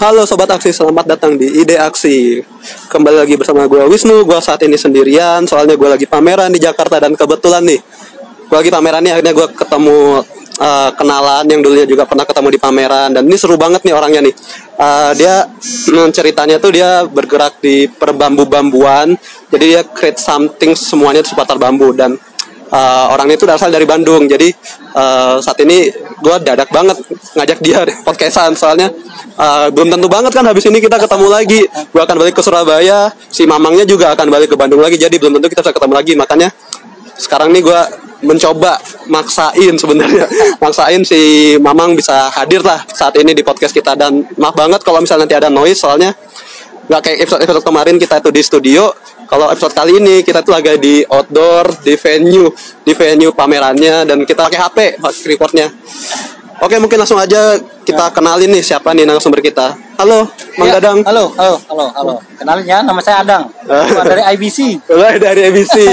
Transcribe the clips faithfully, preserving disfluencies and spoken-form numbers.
Halo Sobat Aksi, selamat datang di Ide Aksi. Kembali lagi bersama gue Wisnu. Gue saat ini sendirian, soalnya gue lagi pameran di Jakarta. Dan kebetulan nih, gue lagi pameran nih, akhirnya gue ketemu uh, kenalan yang dulunya juga pernah ketemu di pameran. Dan ini seru banget nih orangnya nih. uh, Dia, hmm, ceritanya tuh dia bergerak di perbambu-bambuan. Jadi dia create something semuanya seputar bambu. Dan uh, orangnya itu berasal dari Bandung. Jadi uh, saat ini gue dadak banget ngajak dia podcastan, soalnya uh, belum tentu banget kan habis ini kita ketemu lagi. Gue akan balik ke Surabaya, si Mamangnya juga akan balik ke Bandung lagi, jadi belum tentu kita bisa ketemu lagi. Makanya sekarang nih gue mencoba maksain sebenarnya maksain si Mamang bisa hadir lah saat ini di podcast kita. Dan maaf banget kalau misalnya nanti ada noise, soalnya nggak kayak episode-episode kemarin kita itu di studio. Kalau episode kali ini kita tuh lagi di outdoor, di venue, di venue pamerannya, dan kita pakai H P recordnya. Oke, mungkin langsung aja kita kenalin nih siapa nih narasumber kita. Halo, Mang ya, Dadang. Halo, halo, halo, halo. Kenalin ya, nama saya Adang. Dari I B C. Dari I B C.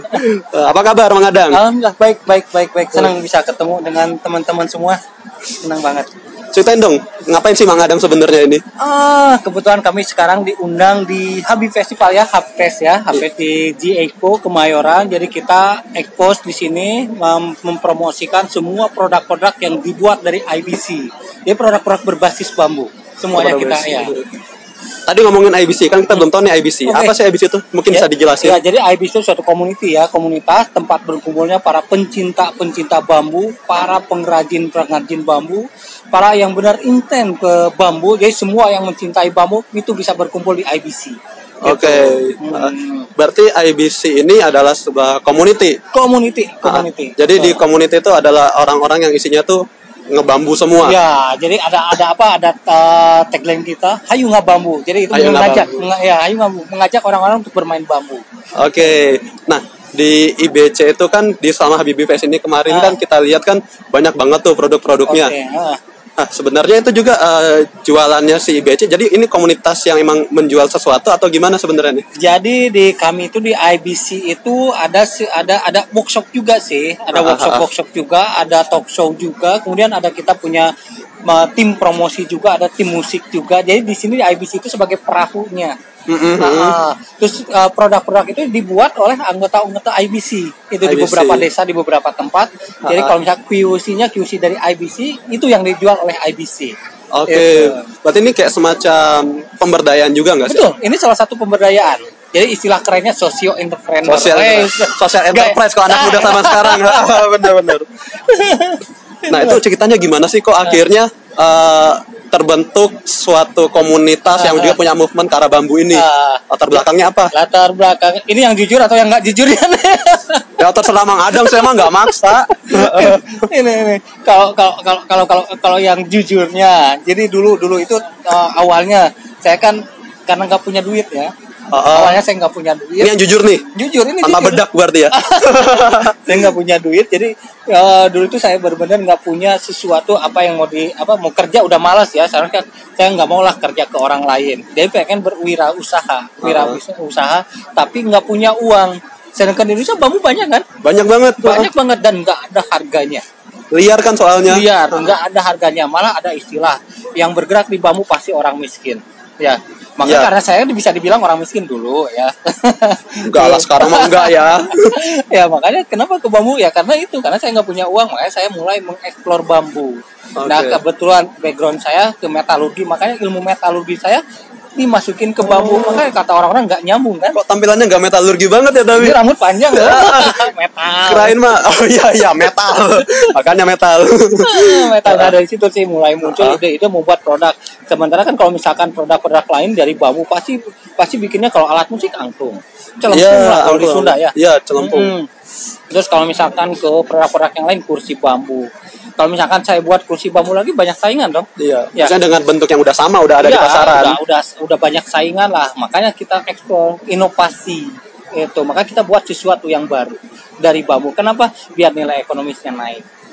Apa kabar, Mang Adang? Alhamdulillah baik, baik, baik, baik. Senang bisa ketemu dengan teman-teman semua. Senang banget. Ceritain dong, ngapain sih Mang Adang sebenarnya ini? Ah, kebetulan kami sekarang diundang di Habib Festival ya, Habfest ya, Habfest di G Expo Kemayoran. Jadi kita expose di sini mem- mempromosikan semua produk-produk yang dibuat dari I B C. Jadi produk-produk berbasis bambu. Semuanya kita ya. Tadi ngomongin I B C, kan kita belum tahu nih I B C. Okay. Apa sih I B C itu? Mungkin ya, bisa dijelasin. Ya, jadi I B C itu suatu community ya, komunitas tempat berkumpulnya para pencinta-pencinta bambu, para pengrajin-pengrajin bambu, para yang benar intent ke bambu. Jadi semua yang mencintai bambu itu bisa berkumpul di I B C. Oke, okay. hmm. uh, berarti I B C ini adalah sebuah community. Community, community. Uh, jadi so. Di community itu adalah orang-orang yang isinya tuh ngebambu semua. Ya, jadi ada ada apa? Ada uh, tagline kita, hayu ngabambu. Jadi itu hayu mengajak, meng, ya, hayu ngabambu, mengajak orang-orang untuk bermain bambu. Oke. Okay. Nah, di I B C itu kan di selama Habibie Fest ini kemarin ah. kan kita lihat kan banyak banget tuh produk-produknya. Okay. Ah. Nah, sebenarnya itu juga uh, jualannya si I B C. Jadi ini komunitas yang emang menjual sesuatu atau gimana sebenarnya nih? Jadi di kami itu di I B C itu ada ada ada workshop juga sih, ada workshop workshop juga, ada talk show juga. Kemudian ada kita punya uh, tim promosi juga, ada tim musik juga. Jadi di sini di I B C itu sebagai perahunya. Mm-hmm. Nah, terus uh, produk-produk itu dibuat oleh anggota-anggota I B C itu I B C. Di beberapa desa, di beberapa tempat. Uh-huh. Jadi kalau misalnya Q C-nya Q C dari I B C itu yang dijual oleh I B C. Oke, okay. Berarti ini kayak semacam pemberdayaan juga nggak sih? Betul, ini salah satu pemberdayaan. Jadi istilah kerennya socio entrepreneur. Social, eh, social enterprise kalau anak muda sama sekarang. Bener-bener. Nah itu ceritanya gimana sih kok akhirnya uh, terbentuk suatu komunitas uh, yang juga punya movement ke arah bambu ini? Uh, latar belakangnya apa? Latar belakang ini yang jujur atau yang nggak jujur ya? Ya terserah Mang Adang, saya mah nggak maksa. ini ini kalau kalau kalau kalau kalau kalau yang jujurnya, jadi dulu dulu itu uh, awalnya saya kan karena nggak punya duit ya. Uh, uh, awalnya saya nggak punya duit. Ini yang jujur nih. Jujur ini. Tanpa jujur. bedak berarti ya. Saya nggak punya duit, jadi uh, dulu itu saya benar-benar nggak punya sesuatu apa yang mau di apa mau kerja udah malas ya. Sekarang kan saya nggak mau lah kerja ke orang lain. Jadi pengen berwirausaha, wirausaha, uh. tapi nggak punya uang. Sedangkan di Indonesia bambu banyak kan? Banyak banget. Banyak uh. banget dan nggak ada harganya. Liar kan soalnya. Liar, nggak ada harganya. Malah ada istilah yang bergerak di bambu pasti orang miskin. Ya, makanya ya. Karena saya bisa dibilang orang miskin dulu ya. Enggak lah, sekarang mah enggak ya. Ya makanya kenapa ke bambu ya karena itu karena saya nggak punya uang, makanya saya mulai mengeksplor bambu. Okay. Nah kebetulan background saya ke metalurgi, makanya ilmu metalurgi saya dimasukin ke bambu. Makanya kata orang-orang nggak nyambung kan? Kok tampilannya nggak metalurgi banget ya Dawi? Ini rambut panjang ya. Metal. Kirain mah, oh iya iya metal. Makanya metal. Metal. Nah dari situ sih mulai muncul ide-ide membuat produk. Sementara kan kalau misalkan produk-produk lain dari bambu pasti pasti bikinnya kalau alat musik angklung, celempung ya, lah kalau di Sunda ya. Iya celempung. Hmm. Terus kalau misalkan ke produk-produk yang lain kursi bambu. Kalau misalkan saya buat kursi bambu lagi banyak saingan dong. Iya. Ya. Maksudnya dengan bentuk yang udah sama udah ada ya, di pasaran. Udah, udah udah banyak saingan lah. Makanya kita eksplor inovasi itu. Makanya kita buat sesuatu yang baru dari bambu. Kenapa? Biar nilai ekonomisnya naik.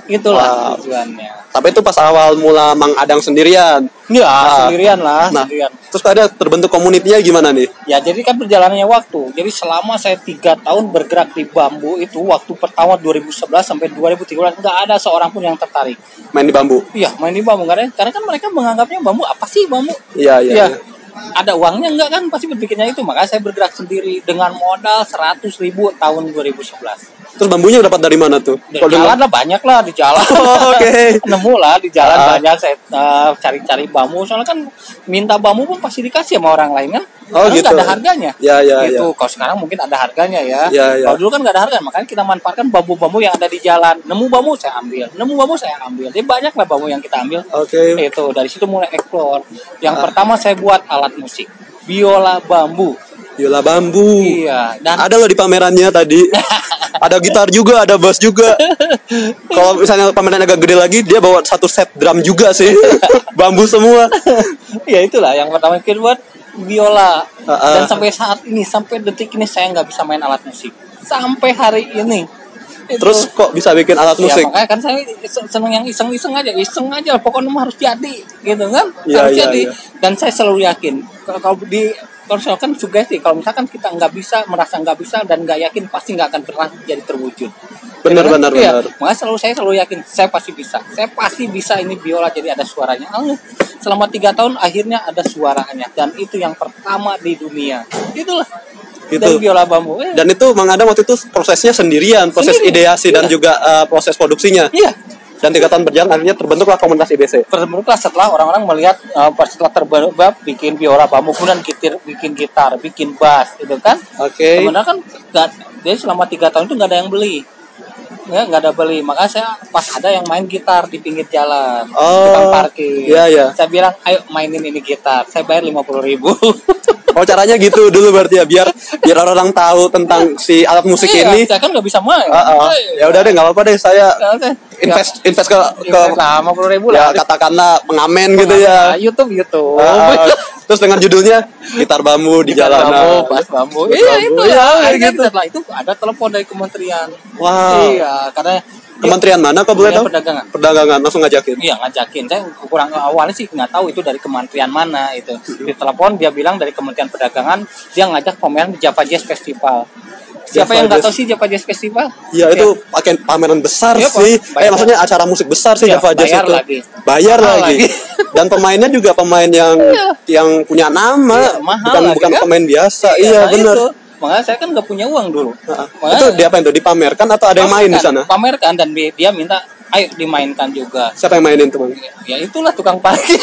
Itulah Wow. tujuannya. Tapi itu pas awal mula Mang Adang sendirian. Ya, Nah, sendirian lah, nah, sendirian. terus ada terbentuk komunitinya gimana nih? Ya, jadi kan berjalannya waktu. Jadi selama saya tiga tahun bergerak di bambu itu, waktu pertama dua ribu sebelas sampai dua ribu tiga belas nggak ada seorang pun yang tertarik. Main di bambu. Iya, main di bambu karena karena kan mereka menganggapnya bambu apa sih bambu? Iya, iya. Iya. iya. Ada uangnya enggak kan pasti berpikirnya itu. Makanya saya bergerak sendiri dengan modal seratus ribu tahun dua ribu sebelas. Terus bambunya dapat dari mana tuh? Di Kalau jalan dengar- lah banyak lah di jalan. Oh, oke. Nemu lah di jalan Ah. banyak saya uh, cari-cari bambu. Soalnya kan minta bambu pun pasti dikasih sama orang lain kan. Oh, Karena gitu. nggak ada harganya. Ya, ya, Gitu. ya. Kalau sekarang mungkin ada harganya ya. Ya, ya. Kalau dulu kan nggak ada harga, makanya kita manfaatkan bambu-bambu yang ada di jalan. Nemu bambu saya ambil, nemu bambu saya ambil. Jadi banyak lah bambu yang kita ambil. Oke. Itu dari situ mulai explore. Yang Ah. pertama saya buat alat musik, biola bambu. Biola bambu. Iya, dan Ada loh di pamerannya tadi. Ada gitar juga, ada bass juga. Kalau misalnya pameran agak gede lagi, dia bawa satu set drum juga sih. Bambu semua. ya itulah yang pertama kita buat biola. Uh-uh. Dan sampai saat ini, sampai detik ini saya nggak bisa main alat musik. Sampai hari ini. Itu. Terus kok bisa bikin alat Ya musik? makanya kan saya seneng yang iseng-iseng aja, iseng aja. Pokoknya mah harus jadi, gitu kan? Ya, harus ya, jadi. ya. Dan saya selalu yakin kalau kalau di kalau misalkan sugesti, kalau misalkan kita nggak bisa, merasa nggak bisa dan nggak yakin, pasti nggak akan pernah jadi terwujud. Benar, Ya kan? benar, Iya. benar. Makanya selalu saya selalu yakin saya pasti bisa, saya pasti bisa ini biola jadi ada suaranya. Ah, selama tiga tahun akhirnya ada suaranya dan itu yang pertama di dunia. Itulah. Gitu. Dari biola bambu. Eh. Dan itu Mang Adang waktu itu prosesnya sendirian, proses Sendiri. ideasi dan Iya. juga uh, proses produksinya. Iya. Dan tiga tahun berjalan akhirnya terbentuklah komunitas I B C. Terbentuklah setelah orang-orang melihat uh, setelah terbentuk bikin biola bambu, kemudian gitar, bikin gitar, bikin bass, gitu kan? Oke. Sebenarnya kan nggak, jadi selama tiga tahun itu nggak ada yang beli, ya nggak ada beli. Makanya saya pas ada yang main gitar di pinggir jalan, Oh, tukang parkir. iya, iya. Saya bilang, ayo mainin ini gitar, saya bayar lima puluh ribu. Oh, caranya gitu dulu berarti ya, biar biar orang tahu tentang si alat musik Iya, ini. saya kan nggak bisa main. Uh, uh, ya udah deh, nggak apa-apa deh, saya Oke. invest invest ke ke lima puluh ribu ya lah. katakanlah pengamen gitu ya. Nah, YouTube, YouTube. Uh, uh, terus dengan judulnya gitar bambu di Gitar jalanan. bambu, bass bambu. Bass Iya bambu. itu Iya, ya. kayak Akhirnya gitu. setelah itu ada telepon dari kementerian. Wow. Iya, karena Kementerian mana kok boleh tahu? Kementerian Perdagangan. Perdagangan langsung ngajakin. Iya ngajakin. Saya kurang awalnya sih nggak tahu itu dari kementerian mana itu. Di telepon dia bilang dari Kementerian Perdagangan, dia ngajak pameran di Java Jazz Festival. Siapa Java yang nggak Jazz. tahu sih Java Jazz Festival? Iya, itu pakai pameran besar Iya, sih. Pak. Bayar. Eh maksudnya acara musik besar sih Iya, Java Jazz bayar itu. lagi. Bayar Mahal lagi. lagi. Dan pemainnya juga pemain yang Iya. yang punya nama, Iya, mahal bukan lagi, bukan kan? pemain biasa. Iya, nah benar. itu. Makanya saya kan nggak punya uang dulu. Nah, Makanya- itu diapain tuh? Dipamerkan atau ada yang main di sana? Pamerkan dan di- dia minta ayo dimainkan juga. Siapa yang mainin tuh, Bang? Ya itulah tukang parkir.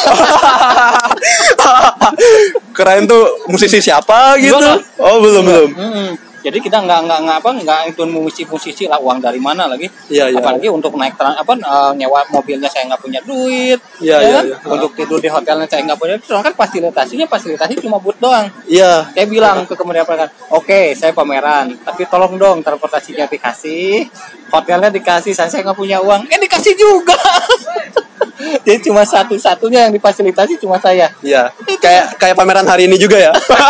Keren tuh musisi siapa gitu? Gimana? Oh, belum belum. Mm-mm. Jadi kita nggak nggak nggak apa nggak itu musisi-musisi lah, uang dari mana lagi? Iya, iya. Apalagi untuk naik tran- apa eh, nyewa mobilnya saya nggak punya duit. Iya, ya iya, kan? iya. Untuk tidur di hotelnya saya nggak punya duit. Soalnya kan fasilitasinya fasilitasi cuma buat doang. Iya. Saya bilang ke Kementerian Perdagangan, oke saya pameran, tapi tolong dong transportasinya dikasih, hotelnya dikasih, saya saya nggak punya uang, eh dikasih juga. Jadi cuma satu-satunya yang difasilitasi cuma saya. Iya. Kayak kayak pameran hari ini juga ya.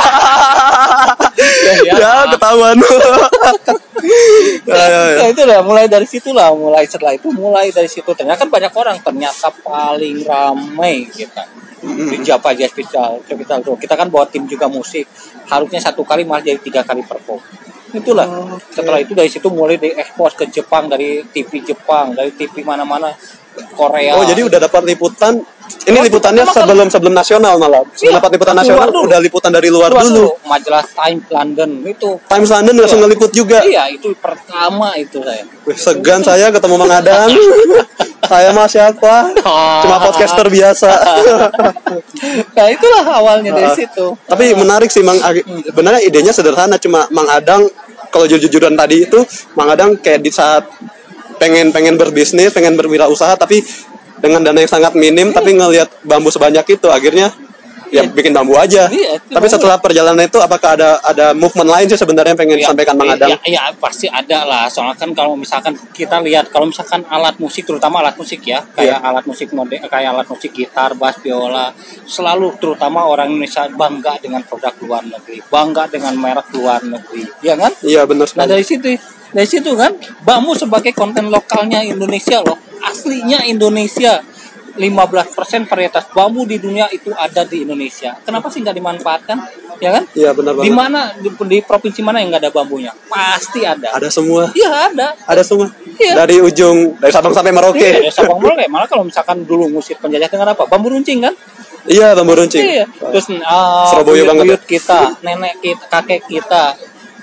Ya, ya. Ya, ketahuan. Ya, ya, ya. Ya itu lah, mulai dari situ lah, mulai setelah itu mulai dari situ ternyata kan banyak orang, ternyata paling ramai kita di Java Jazz Festival. Festival tuh. Kita kan bawa tim juga musik, harusnya satu kali malah jadi tiga kali perform. Itulah. Oh, oke. Setelah itu dari situ mulai diekspos ke Jepang, dari T V Jepang, dari T V mana-mana, Korea. Oh, jadi udah dapat liputan. Ini Oh, liputannya pertama sebelum sebelum nasional malah. Sebelum Iya, dapat liputan keluar nasional dulu. udah liputan dari luar, Luar dulu. Majalah Time London itu. Times London langsung Iya. ngeliput juga. Iya, itu pertama itu saya. Wih, segan saya ketemu Mang Adang. Saya mah siapa? Cuma podcaster biasa. Nah itulah awalnya dari Ah. situ. Tapi menarik sih Mang. Ag- Sebenarnya idenya sederhana, cuma Mang Adang kalau jujur-jujuran tadi itu Mang Adang kayak di saat pengen pengen berbisnis, pengen berwirausaha tapi dengan dana yang sangat minim, tapi ngelihat bambu sebanyak itu akhirnya ya Iya. bikin bambu aja. Iya, itu Tapi bambu. setelah perjalanan itu apakah ada ada movement lain sih sebenarnya yang pengen Ya, disampaikan Mang Adang? Ya, ya, pasti ada lah. Soalnya kan kalau misalkan kita lihat, kalau misalkan alat musik, terutama alat musik ya, kayak Iya. alat musik mode, kayak alat musik gitar, bass, biola, selalu terutama orang Indonesia bangga dengan produk luar negeri, bangga dengan merek luar negeri, ya kan? Iya benar Nah sekali. dari situ, dari situ kan, bambu sebagai konten lokalnya Indonesia loh. aslinya Indonesia. lima belas persen varietas bambu di dunia itu ada di Indonesia. Kenapa sih nggak dimanfaatkan? Ya kan? Iya benar banget. Di mana di, di provinsi mana yang nggak ada bambunya? Pasti ada. Ada semua. Iya ada. Ada semua. Iya. Dari ujung dari Sabang sampai Merauke. Iya, dari Sabang Merauke. Malah kalau misalkan dulu ngusir penjajah dengan apa? Bambu runcing kan? Iya, bambu runcing. Iya. Terus uh, Surabaya banget ya. kita, nenek kita, kakek kita,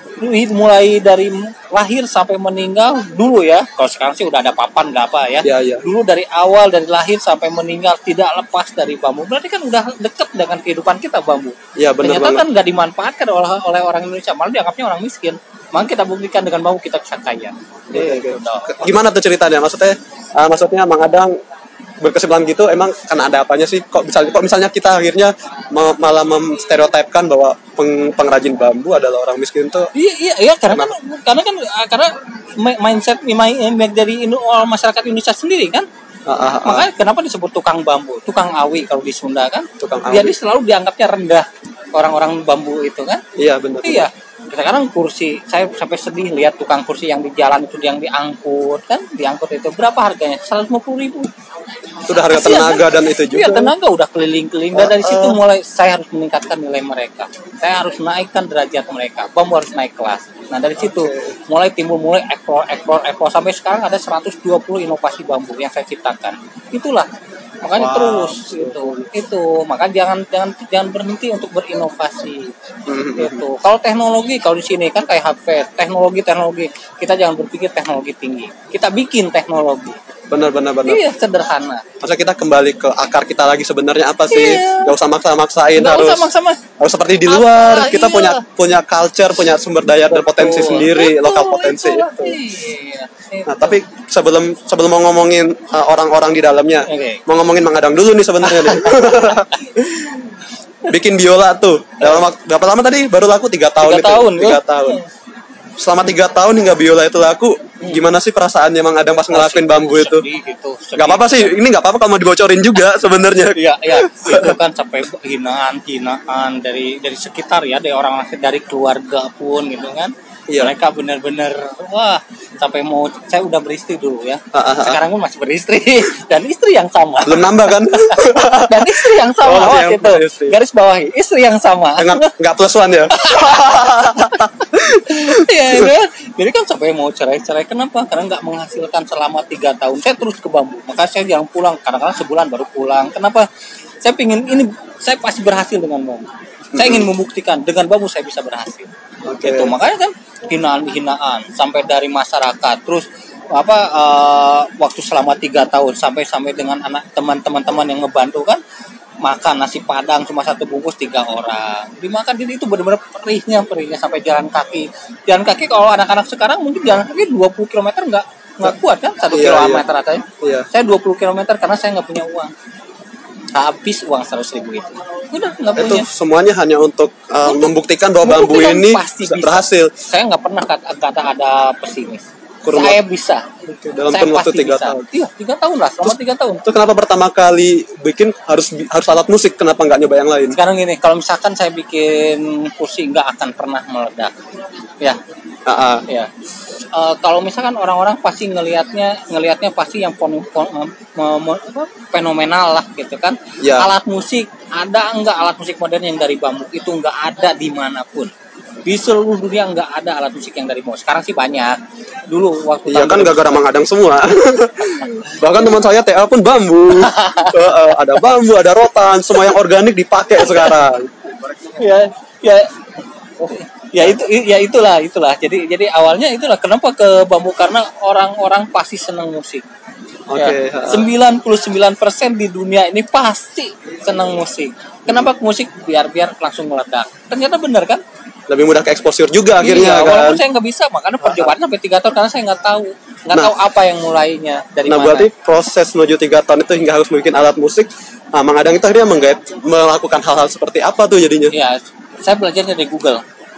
mulai dari lahir sampai meninggal dulu ya. Kalau sekarang sih udah ada papan nggak apa ya. Iya, iya. Dulu dari awal dari lahir sampai meninggal tidak lepas dari bambu. Berarti kan udah deket dengan kehidupan kita bambu. Iya benar Ternyata banget. kan nggak dimanfaatkan oleh oleh orang Indonesia, malah dianggapnya orang miskin. Maka kita buktikan dengan bambu kita bisa kaya. Iya, Gitu dong. gimana tuh ceritanya? Maksudnya, uh, maksudnya Mang Adang berkesimpulan gitu, emang kan ada apanya sih? Kok misalnya, kok misalnya kita akhirnya ma- malah menstereotipkan bahwa peng- pengrajin bambu adalah orang miskin tuh? Iya iya iya karena kan karena kan ah, karena mi- mindset mi- mi- dari Indo- orang masyarakat Indonesia sendiri kan. Ah, ah, ah. Makanya kenapa disebut tukang bambu, tukang awi kalau di Sunda kan? Tukang awi. Jadi selalu dianggapnya rendah orang-orang bambu itu kan? Iya benar. Iya. Sekarang kursi, saya sampai sedih lihat tukang kursi yang di jalan itu yang diangkut kan? Diangkut itu berapa harganya? seratus lima puluh ribu. Itu udah harga Kasihan, tenaga kan? dan itu juga. Iya tenaga udah keliling-keliling. Dan dari Uh, situ uh. mulai saya harus meningkatkan nilai mereka. Saya harus naikkan derajat mereka. Bambu harus naik kelas. Nah dari situ mulai timbul mulai ekspor ekspor ekspor sampai sekarang ada seratus dua puluh inovasi bambu yang saya ciptakan. Itulah makanya Wow. terus itu itu makanya jangan jangan jangan berhenti untuk berinovasi. Itu kalau teknologi kalau di sini kan kayak H P teknologi teknologi kita jangan berpikir teknologi tinggi, kita bikin teknologi. Benar benar benar. Iya sederhana. Masa kita kembali ke akar kita lagi sebenarnya apa sih? Iya. Gak usah maksa-maksain, Nggak harus usah maksa-maksa. harus seperti di luar. Ah, Kita iya. punya punya culture, punya sumber daya dan potensi Betul, sendiri, betul, lokal potensi itulah. itu. Iya, Nah, itu. tapi sebelum sebelum mau ngomongin uh, orang-orang di dalamnya, Oke. mau ngomongin Mang Adang dulu nih sebenarnya nih. Bikin biola tuh. Dalam wak- berapa lama tadi? Baru laku tiga tahun Tiga itu. tahun, Tiga ya? tahun. Selama tiga tahun hingga biola itu laku, gimana sih perasaannya Mang Adang pas ngelakuin bambu itu? Sedih gitu, sedih. Gak apa-apa sih, ini gak apa-apa kalau mau dibocorin juga sebenarnya. Iya, iya, itu kan sampai hinaan, hinaan dari dari sekitar ya, dari orang dari keluarga pun gitu kan. Iya. Mereka benar-benar wah, sampai mau saya udah beristri dulu ya. Ah, ah, ah. Sekarang pun masih beristri dan istri yang sama. Belum nambah kan? Dan istri yang sama Oh, waktu yang itu. istri. Garis bawahi, istri yang sama. Enggak enggak plus one ya? Iya, itu kan. Jadi kan sampai mau cerai-cerai kenapa? Karena nggak menghasilkan selama tiga tahun. Saya terus ke bambu. Maka saya jarang pulang. Kadang-kadang sebulan baru pulang. Kenapa? Saya pingin ini. Saya pasti berhasil dengan bambu. Saya ingin membuktikan dengan bambu saya bisa berhasil. Oke. Itu makanya kan hinaan-hinaan sampai dari masyarakat. Terus apa uh, waktu selama tiga tahun sampai sampai dengan anak teman-teman teman yang ngebantu kan makan nasi padang cuma satu bungkus tiga orang dimakan jadi itu benar-benar perihnya perihnya sampai jalan kaki jalan kaki kalau anak-anak sekarang mungkin jalan kaki dua puluh kilometer nggak nggak kuat kan satu Iya, kilometer iya. katanya Iya. saya dua puluh kilometer karena saya nggak punya uang habis uang seratus ribu itu udah nggak Itu punya semuanya hanya untuk uh, Untuk membuktikan bahwa bambu membuktikan ini pasti bisa bisa. berhasil saya nggak pernah kata, kata ada pesimis Kurun saya waktu- bisa dalam saya kurun waktu pasti tiga bisa. tahun. Iya tiga tahun lah selama tiga tahun. Itu kenapa pertama kali bikin harus harus alat musik, kenapa nggak nyoba yang lain? Sekarang gini, kalau misalkan saya bikin kursi nggak akan pernah meledak, ya, Ah, ah. ya. Eh, kalau misalkan orang-orang pasti ngelihatnya, ngelihatnya pasti yang pon, pon- me- me- apa, fenomenal lah gitu kan. Ya. Alat musik ada nggak alat musik modern yang dari bambu itu nggak ada dimanapun. Di seluruh dunia nggak ada alat musik yang dari bambu. Sekarang sih banyak. Dulu waktu Iya tahun kan dua ribu gara-gara Mang Adang semua. Bahkan teman saya T A pun bambu. Eh, eh, ada bambu, ada rotan, semua yang organik dipakai sekarang. ya ya ya itu ya itulah itulah jadi jadi awalnya itulah kenapa ke bambu karena orang-orang pasti senang musik. Oke, Ya, ha. sembilan puluh sembilan persen di dunia ini pasti senang musik. Kenapa musik biar biar langsung meledak? Ternyata benar kan? Lebih mudah ke exposure juga akhirnya Iya, kan. walaupun saya nggak bisa, makanya percobaan sampai tiga tahun karena saya nggak tahu, nggak Nah. tahu apa yang mulainya dari Nah mana. berarti proses menuju tiga tahun itu hingga harus bikin alat musik. Nah, Mang Adang itu akhirnya menggait melakukan hal-hal seperti apa tuh jadinya? Ya, saya belajar dari Google.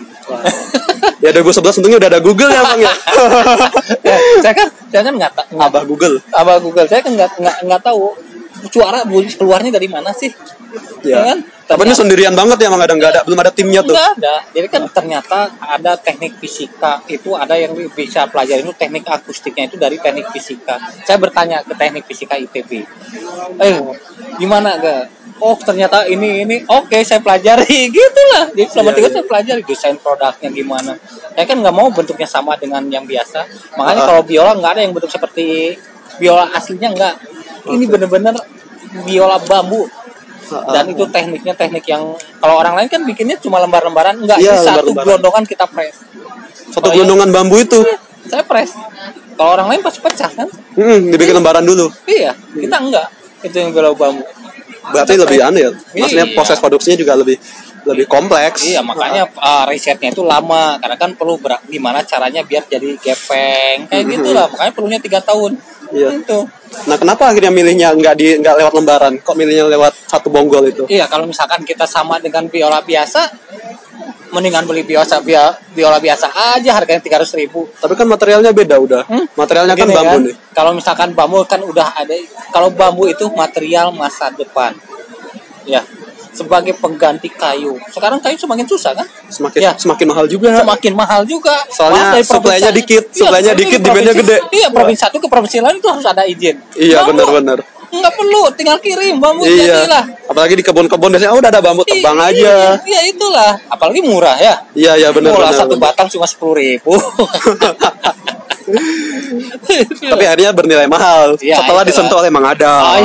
Ya dua ribu sebelas untungnya udah ada Google ya Bang ya. Ya, saya kan saya kan nggak ta- nggak Abah Google. apa Google saya kan nggak nggak nggak tahu suara bunyi keluarnya dari mana sih? Ya. Ya kan? Tapi ini sendirian banget ya, emang ada nggak ada belum ada timnya tuh. Nggak ada. Jadi kan ternyata ada teknik fisika itu ada yang bisa pelajari itu teknik akustiknya itu dari teknik fisika. Saya bertanya ke teknik fisika I P B. Eh, gimana gak? Oh ternyata ini ini oke saya pelajari gitulah. Jadi selama Iya, tiga iya. saya pelajari desain produknya gimana. Saya kan nggak mau bentuknya sama dengan yang biasa. Makanya Uh-uh. kalau biola nggak ada yang bentuk seperti biola aslinya nggak. Ini Oke. bener-bener biola bambu. Uh-uh. Dan itu tekniknya teknik yang kalau orang lain kan bikinnya cuma lembar-lembaran, enggak, Iya, ini satu lembar-lembaran. gelondongan kita press. Satu Kalau yang- gelondongan bambu itu. Iya, saya press. Kalau orang lain pasti pecah kan? Hmm, dibikin lembaran dulu. Iya, kita enggak. Itu yang biola bambu. Berarti Kita lebih press. aneh ya. Maksudnya Iya. proses produksinya juga lebih lebih kompleks. Iya, makanya uh, risetnya itu lama karena kan perlu ber- gimana caranya biar jadi gepeng kayak Mm-hmm. gitulah. Makanya perlunya tiga tahun. Iya. Itu. Nah, kenapa akhirnya milihnya nggak di nggak lewat lembaran? Kok milihnya lewat satu bonggol itu? Iya, kalau misalkan kita sama dengan biola biasa, mendingan beli biola biola, biola biasa aja harganya tiga ratus ribu. Tapi kan materialnya beda udah. Hmm? Materialnya kan Begini bambu kan, nih. kalau misalkan bambu kan udah ada. Kalau bambu itu material masa depan. Ya, sebagai pengganti kayu. Sekarang kayu semakin susah kan? Semakin Ya. semakin mahal juga. Semakin mahal juga. Soalnya Malah supply-nya provinsi- dikit, Iya, supply-nya supply-nya dikit, ke demand-nya provinsi- gede. Iya, provinsi satu ke provinsi lain itu harus ada izin. Iya, Bambu benar-benar. nggak perlu, tinggal kirim bambu Iya. jadilah. Apalagi di kebun-kebun biasanya oh udah ada bambu tebang Iya, aja. Iya, itulah. Apalagi murah ya. Iya, iya benar Murah benar. satu benar. batang cuma sepuluh ribu. Tapi akhirnya bernilai mahal Ya, setelah itulah. disentuh oleh Mang Adang. Ah,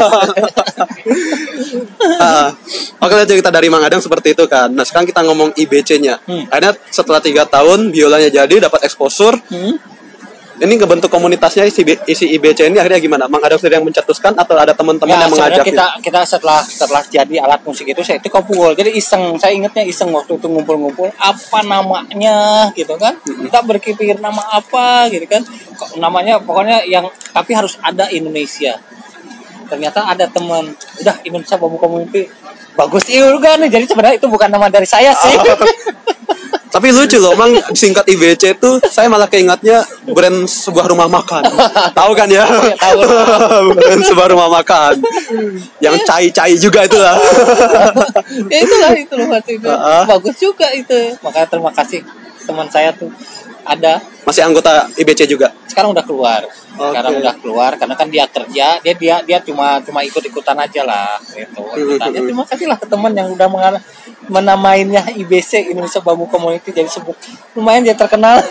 Ah, Oke, lihat cerita dari Mang Adang seperti itu kan. Nah sekarang kita ngomong I B C-nya. Hmm. Akhirnya setelah tiga tahun biolanya jadi dapat exposure. Hmm? Ini ngebentuk komunitasnya isi, isi I B C ini akhirnya gimana? Mang Adang sendiri yang mencetuskan atau ada teman-teman Ya, yang sebenarnya mengajak? kita kita setelah setelah jadi alat musik itu saya itu kumpul. Jadi iseng, saya ingatnya iseng waktu itu ngumpul-ngumpul apa namanya gitu kan. Kita berpikir nama apa gitu kan. Kok namanya pokoknya yang tapi harus ada Indonesia. Ternyata ada teman, udah Indonesia Bambu Community. Bagus juga nih. Jadi sebenarnya itu bukan nama dari saya sih. Tapi lucu loh, Mang singkat I B C itu saya malah keingatnya brand sebuah rumah makan. Tahu kan ya? Ya, tahu. Brand sebuah rumah makan. Yang cai-cai juga itulah. Ya itulah itu loh waktu itu. Uh-uh. Bagus juga itu. Makanya terima kasih teman saya tuh ada. Masih anggota I B C juga. Sekarang udah keluar. Oke. Sekarang udah keluar karena kan dia kerja, dia dia dia cuma cuma ikut-ikutan aja lah gitu. Ikutan. Ya, terima kasih lah ke teman yang udah mengar- menamainya I B C Indonesia Bambu Community jadi sebut lumayan dia terkenal.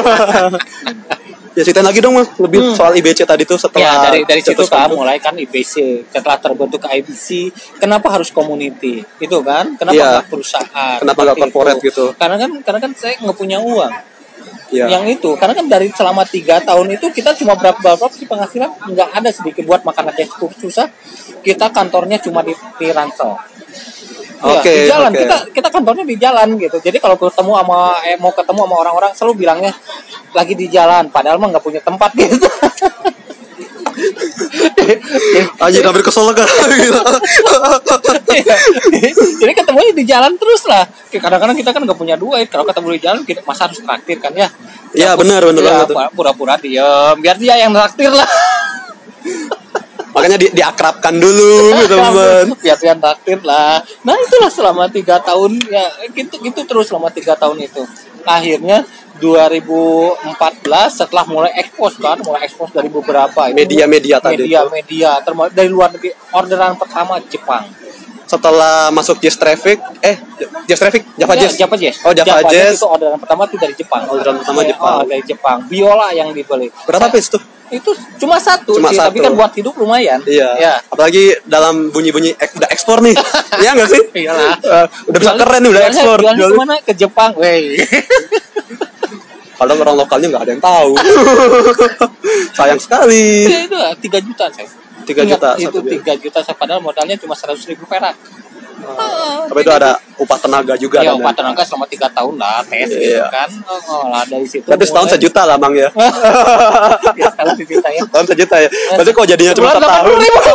Ya ceritain lagi dong Mang, lebih Hmm. soal I B C tadi tuh setelah Ya dari dari situ cetuskan kan tuh. mulai kan I B C setelah terbentuk I B C kenapa harus community itu kan kenapa Iya. nggak perusahaan Kenapa nggak seperti corporate itu. gitu? Karena kan karena kan saya nggak punya uang Iya. yang itu karena kan dari selama tiga tahun itu kita cuma berapa berapa sih penghasilan nggak ada sedikit buat makan aja cukup susah kita kantornya cuma di, di Ransel. Iya, Oke, di jalan oke. kita kita kantornya di jalan gitu jadi kalau ketemu sama eh, mau ketemu sama orang-orang selalu bilangnya lagi di jalan padahal mah nggak punya tempat gitu. Anjir hampir kesel kan. Jadi ketemunya di jalan terus lah. Kadang-kadang kita kan nggak punya duit. Kalau ketemu di jalan kita masa harus traktir kan ya. Iya benar benar Ya, banget tuh. pura-pura diem. Biar dia yang traktir lah. Makanya di, diakrabkan dulu teman. Biar dia yang traktir lah. Nah itulah selama tiga tahun ya gitu gitu terus selama tiga tahun itu. Akhirnya dua ribu empat belas setelah mulai ekspos kan, mulai ekspos dari beberapa itu, Media-media tadi media-media termasuk dari luar negeri. Orderan pertama Jepang. Setelah masuk Jazz Traffic, eh Jazz Traffic, Java Ya, Jazz. Java Jazz. Oh Java, Jazz. Itu orderan pertama tuh dari Jepang. Orderan pertama Ya, Jepang. Oh, dari Jepang. Biola yang dibeli. Berapa Saya- piece tuh? Itu cuma satu Cuma sih, satu. tapi kan buat hidup lumayan. Iya. Ya. Apalagi dalam bunyi-bunyi ek, udah ekspor nih. Iya nggak sih? Iyalah. Uh, udah bisa keren nih udah Jualnya- ekspor. Jualnya Jualnya- kemana? Ke Jepang. Wey. Padahal orang lokalnya nggak ada yang tahu. Sayang sekali. Ya, itu lah, tiga juta saya. Tiga Ingat, juta itu satu biaya. tiga juta saya padahal modalnya cuma seratus ribu perak. Ah, Tapi itu ada upah tenaga juga. Ya, dan- upah tenaga selama tiga tahun lah tes Iya. gitu kan. Oh, lah dari situ. Berarti setahun mulai- sejuta lah Bang ya. Ya, setahun sejuta ya. Setahun sejuta ya. Berarti kok jadinya cuma Sebulan delapan setahun. puluh ribu.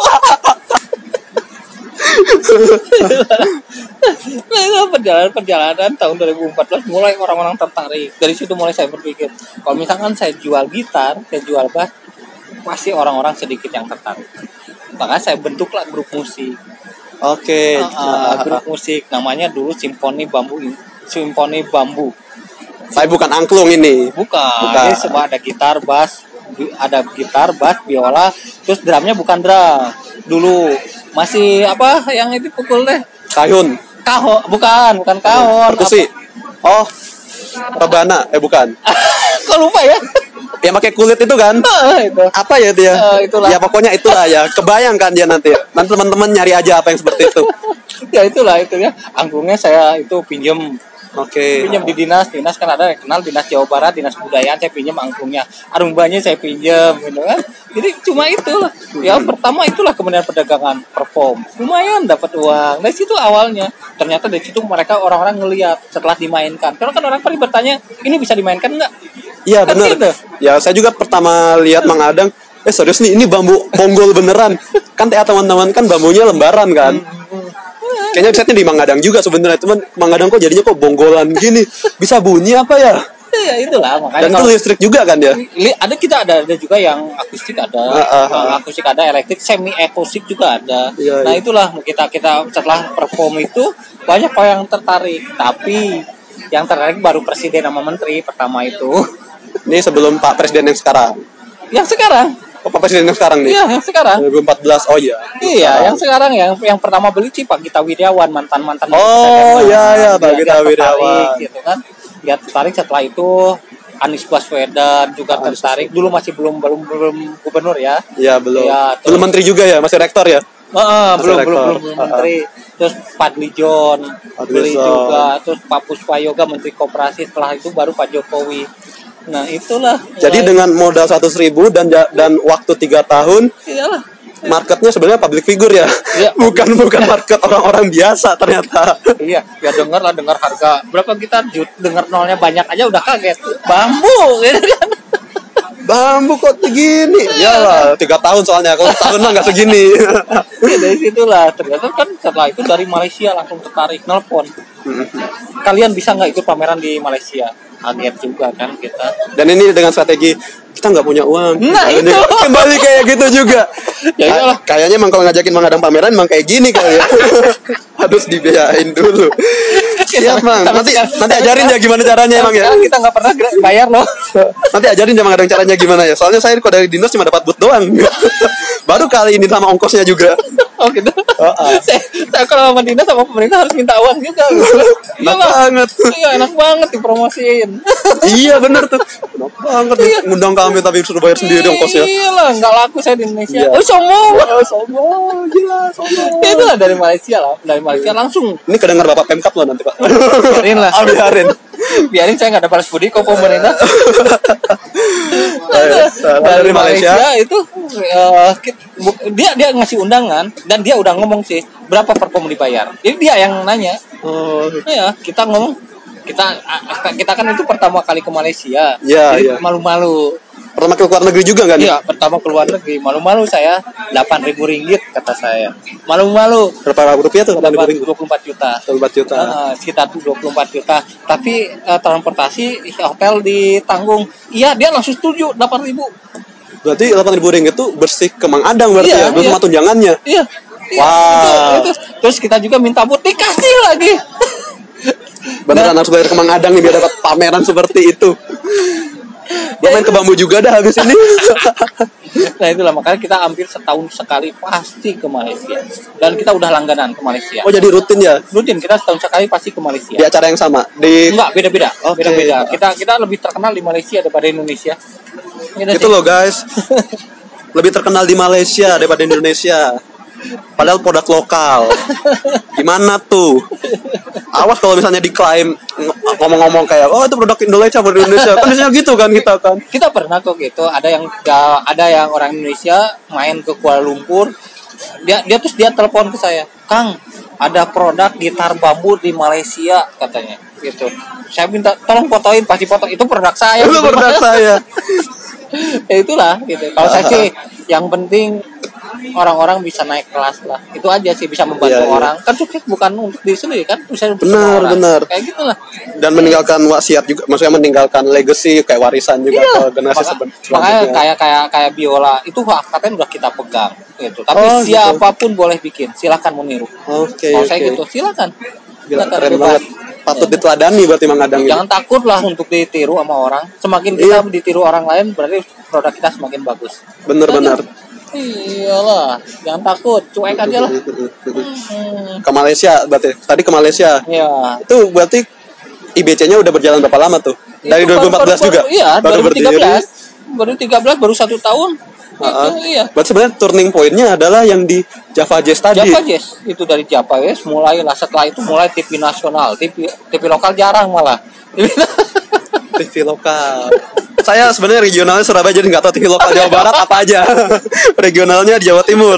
Nah itu perjalanan-perjalanan tahun dua ribu empat belas mulai orang-orang tertarik. Dari situ mulai saya berpikir, kalau misalkan saya jual gitar, saya jual bass, pasti orang-orang sedikit yang tertarik. Makanya saya bentuklah grup musik. Oke. Uh, uh, grup musik namanya dulu Simfoni Bambu. Simfoni Bambu. Tapi bukan angklung ini. Bukan. Bukan. Ini semua ada gitar, bass, ada gitar, bass, biola, terus drumnya bukan drum. Dulu masih apa yang itu pukul deh? Kayun. Kaho, bukan, bukan kahon. Perkusi. Oh. Rebana, eh bukan. Kok lupa ya? Yang pakai kulit itu kan? Uh, itu. Apa ya dia? Uh, itulah. Ya pokoknya itulah ya. Kebayang kan dia nanti. Nanti teman-teman nyari aja apa yang seperti itu. Ya itulah itu ya. Angklungnya saya itu pinjem. Oke. Okay. Pinjam di dinas, dinas kan ada yang kenal dinas Jawa Barat, dinas kebudayaan, saya pinjam angklungnya, arumbanya saya pinjam, gitu kan. Jadi cuma itu, ya pertama itulah kemudian perdagangan perform, lumayan dapat uang. Dari situ awalnya, ternyata dari situ mereka orang-orang ngelihat setelah dimainkan. Karena kan orang pada bertanya, ini bisa dimainkan nggak? Iya kan benar. Gitu. Ya saya juga pertama lihat Mang Adang, eh serius nih ini bambu bonggol beneran. Kan ya teman-teman kan bambunya lembaran kan. Hmm. Kayaknya setnya di Mang Adang juga sebenarnya, cuman Mang Adang kok jadinya kok bonggolan gini, bisa bunyi apa ya? Ya itulah makanya. Dan itu listrik juga kan ya? Ada kita ada ada juga yang akustik ada, uh, uh, uh. akustik ada, elektrik, semi akustik juga ada. Ya, nah ya. Itulah kita kita setelah perform itu banyak orang yang tertarik, tapi yang tertarik baru presiden sama menteri pertama itu. Ini sebelum Pak Presiden yang sekarang. Yang sekarang. Oh, Pak Presiden yang sekarang nih? Iya, yang sekarang. dua ribu empat belas, oh iya. Iya, sekarang. Yang sekarang yang yang pertama beli sih Pak Gita Wirjawan, mantan-mantan. Oh iya, iya, Pak Gita Wirjawan. Gitu kan. Dia tertarik setelah itu Anies Baswedan juga Anies tertarik. Baswedan. Dulu masih belum belum belum gubernur ya. Iya, belum. Ya, terus, belum menteri juga ya, masih rektor ya? Uh, belum, belum belum belum menteri. Terus Fadli John beli juga, terus Pak Puspayoga menteri koperasi, setelah itu baru Pak Jokowi. Nah itulah. Jadi mulai. Dengan modal seratus ribu dan dan waktu tiga tahun, iyalah. Marketnya sebenarnya public figure ya, ya bukan bukan market orang-orang biasa ternyata. Iya, ya dengar lah dengar harga berapa kita dengar nolnya banyak aja udah kaget. Bambu, gitu kan? Bambu kok segini? Iyalah, tiga tahun soalnya, kalau tahun mah nggak segini. Ya, dari situlah ternyata kan setelah itu dari Malaysia langsung tertarik nelpon. Kalian bisa nggak ikut pameran di Malaysia? Kaget juga kan kita. Dan ini dengan strategi kita nggak punya uang. Nah itu kembali kayak gitu juga. Ya iyalah. Kayaknya emang kalau ngajakin Mang Adang pameran emang kayak gini kali ya. Harus dibiayain dulu. Siap Bang. Nanti nanti ajarin ya gimana caranya emang ya. Kita nggak pernah bayar loh. Nanti ajarin ya Mang Adang caranya gimana ya. Soalnya saya kok dari dinas cuma dapat boot doang. Baru kali ini sama ongkosnya juga. Oh gitu. Oh, uh. saya, saya kalau sama dinas sama pemerintah harus minta uang juga. Enak banget. Iya enak banget dipromosiin. Iya benar tuh. Enak banget iya. Ngundang kami tapi suruh bayar sendiri ongkosnya. Iya lah nggak laku saya di Indonesia. Iya. Oh sombong. Oh sombong. Gila sombong. Ya itu lah dari Malaysia lah. Dari Malaysia langsung. Ini kedengar Bapak Pemkap loh nanti Pak. Biarin lah. Oh, biarin. Biarin saya nggak ada balas budi kok pemerintah. Nah, dari Malaysia, Malaysia itu uh, dia dia ngasih undangan dan dia udah ngomong sih berapa perform dibayar. Jadi dia yang nanya. Oh. Ya kita ngomong kita kita kan itu pertama kali ke Malaysia. Ya, jadi ya. malu-malu. Pertama ke luar negeri juga kan? Iya, pertama ke luar negeri. Malu-malu saya delapan ribu ringgit kata saya. Malu-malu. Berapa rupiah tuh? dua puluh empat juta. dua puluh empat juta. Uh, sekitar dua puluh empat juta. Tapi uh, transportasi hotel ditanggung. Iya, dia langsung setuju delapan ribu. Berarti delapan ribu ringgit itu bersih ke Mang Adang berarti iya, ya? Belum iya. Sama tunjangannya? Iya. Wah. Wow. Itu, itu. Terus kita juga minta but dikasih lagi. Beneran harus bayar ke Mang Adang nih biar dapat pameran seperti itu. Gue main ke bambu juga dah habis ini. Nah itulah makanya kita hampir setahun sekali pasti ke Malaysia. Dan kita udah langganan ke Malaysia. Oh jadi rutin ya? Rutin, kita setahun sekali pasti ke Malaysia. Di acara yang sama? Di... Enggak, beda-beda. Oh, okay. Beda-beda. Kita kita lebih terkenal di Malaysia daripada Indonesia. Gitu, Itu loh guys. Lebih terkenal di Malaysia daripada Indonesia. Padahal produk lokal. Gimana tuh? Awas kalau misalnya diklaim ngomong-ngomong kayak oh itu produk Indonesia, produk Indonesia. Kan biasanya gitu kan kita kan. Kita pernah kok gitu. Ada yang ada yang orang Indonesia main ke Kuala Lumpur. Dia dia terus dia telepon ke saya. Kang, ada produk gitar bambu di Malaysia katanya. Gitu. Saya minta tolong fotoin, pasti foto itu produk saya. Itu produk saya. Ya itulah gitu. Kalau saya sih yang penting orang-orang bisa naik kelas lah. Itu aja sih, bisa membantu Iya, iya. orang. Kan sukses bukan untuk diri sendiri kan, bisa untuk Benar, semua orang. benar. Kayak gitulah. Dan meninggalkan wasiat juga, maksudnya meninggalkan legacy kayak warisan juga Iya, ke generasi maka, seben- makanya selanjutnya. kayak kayak kayak biola itu angkatan udah kita pegang gitu. Tapi Oh, gitu. siapapun boleh bikin, silahkan meniru. Oke, Kalau oke. saya gitu, silakan. Gila, Silakan keren bebas. banget. Patut diteladani berarti Mang Adang ini. Jangan takut lah untuk ditiru sama orang. Semakin kita Iya. ditiru orang lain, berarti produk kita semakin bagus. Bener-bener. Iyalah, jangan takut, cuek aja lah. Hmm. Ke Malaysia berarti. Tadi ke Malaysia. Ya. Itu berarti I B C-nya udah berjalan berapa lama tuh? Dari Itu dua ribu empat belas baru, juga? baru, iya, Baru dua ribu tiga belas. berdiri. Baru tiga belas, baru satu tahun. Uh-uh. Itu iya. Berarti sebenarnya turning point-nya adalah yang di Java Jazz tadi. Java Jazz itu dari Java Jazz mulailah, setelah itu mulai T V nasional, T V T V lokal jarang malah. T V lokal. Saya sebenarnya regionalnya Surabaya, jadi nggak tahu T V lokal Jawa Barat apa aja. Regionalnya di Jawa Timur.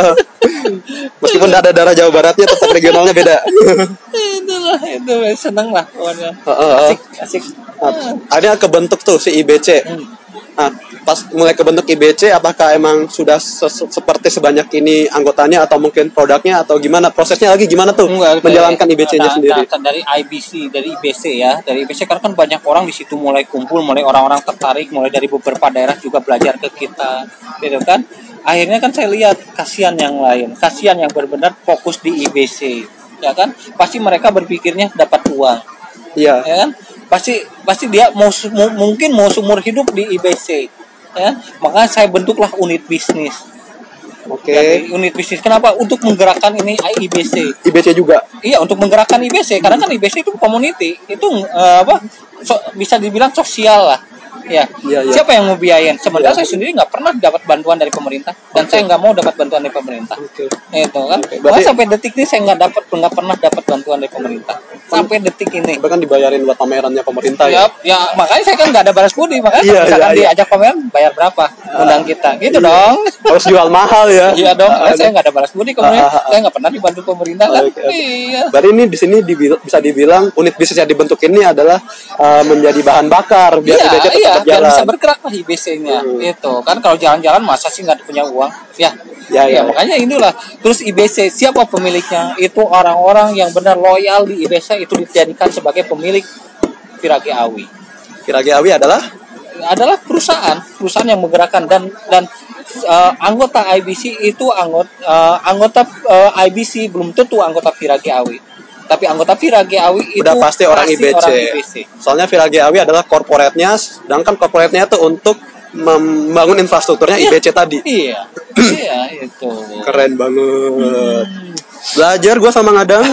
Meskipun ada daerah Jawa Baratnya, tetap regionalnya beda. Itulah, itu seneng lah pokoknya. Uh-uh. Asik, asik. Nah, akhirnya kebentuk tuh si I B C. Hmm. Nah, pas mulai kebentuk I B C, apakah emang sudah se- seperti sebanyak ini anggotanya, atau mungkin produknya, atau gimana prosesnya lagi gimana tuh Enggak, menjalankan I B C-nya nah, sendiri? nah, dari I B C, dari I B C ya, dari I B C karena kan banyak orang di situ mulai kumpul, mulai orang-orang tertarik, mulai dari beberapa daerah juga belajar ke kita, gitu kan. Akhirnya kan saya lihat kasihan yang lain, kasihan yang benar-benar fokus di I B C, ya kan. Pasti mereka berpikirnya dapat uang, Iya. ya kan. Pasti pasti dia mau, mau mungkin mau seumur hidup di I B C, ya. Makanya saya bentuklah unit bisnis. Oke. Jadi, unit bisnis kenapa? Untuk menggerakkan ini I B C. I B C juga. Iya, untuk menggerakkan I B C karena kan I B C itu community, itu uh, apa? So, bisa dibilang sosial lah. Ya. Iya, iya. Siapa yang mau biayain? Sementara Iya. saya sendiri nggak pernah dapat bantuan dari pemerintah dan Oke. saya nggak mau dapat bantuan dari pemerintah. Oke. Itu kan. Oke, Bahkan berarti- sampai detik ini saya nggak dapat nggak pernah dapat bantuan dari pemerintah. Sampai detik ini. Bahkan dibayarin buat pamerannya pemerintah ya. Ya, ya makanya saya kan nggak ada balas budi, makanya Iya, kalau misalkan iya, iya. diajak pameran bayar berapa undang kita, gitu Iya. dong. Harus jual mahal ya. Iya dong, karena saya nggak ada balas budi kemudian, Ah, ah, ah. saya nggak pernah dibantu pemerintah kan. Oke, oke. Iya. Berarti ini di sini dibil- bisa dibilang unit bisnis yang dibentuk ini adalah uh, menjadi bahan bakar biar Iya, I B C tetap iya, biar berjalan. bisa bergerak lah I B C-nya. Hmm. Itu kan kalau jalan-jalan masa sih nggak punya uang? Ya. Ya, ya, Ya, makanya inilah. Terus I B C siapa pemiliknya? Itu orang-orang yang benar loyal di I B C, itu dijadikan sebagai pemilik Virage Awi. Virage Awi adalah Adalah perusahaan, perusahaan yang menggerakkan dan dan uh, anggota I B C itu anggota uh, anggota uh, I B C belum tentu anggota Virage Awi. Tapi anggota Virage Awi itu udah pasti orang I B C. orang I B C. Soalnya Virage Awi adalah korporatnya, sedangkan korporatnya itu untuk membangun infrastrukturnya I B C tadi. Iya, iya itu. Keren banget. Hmm. Belajar gue sama Ngadang.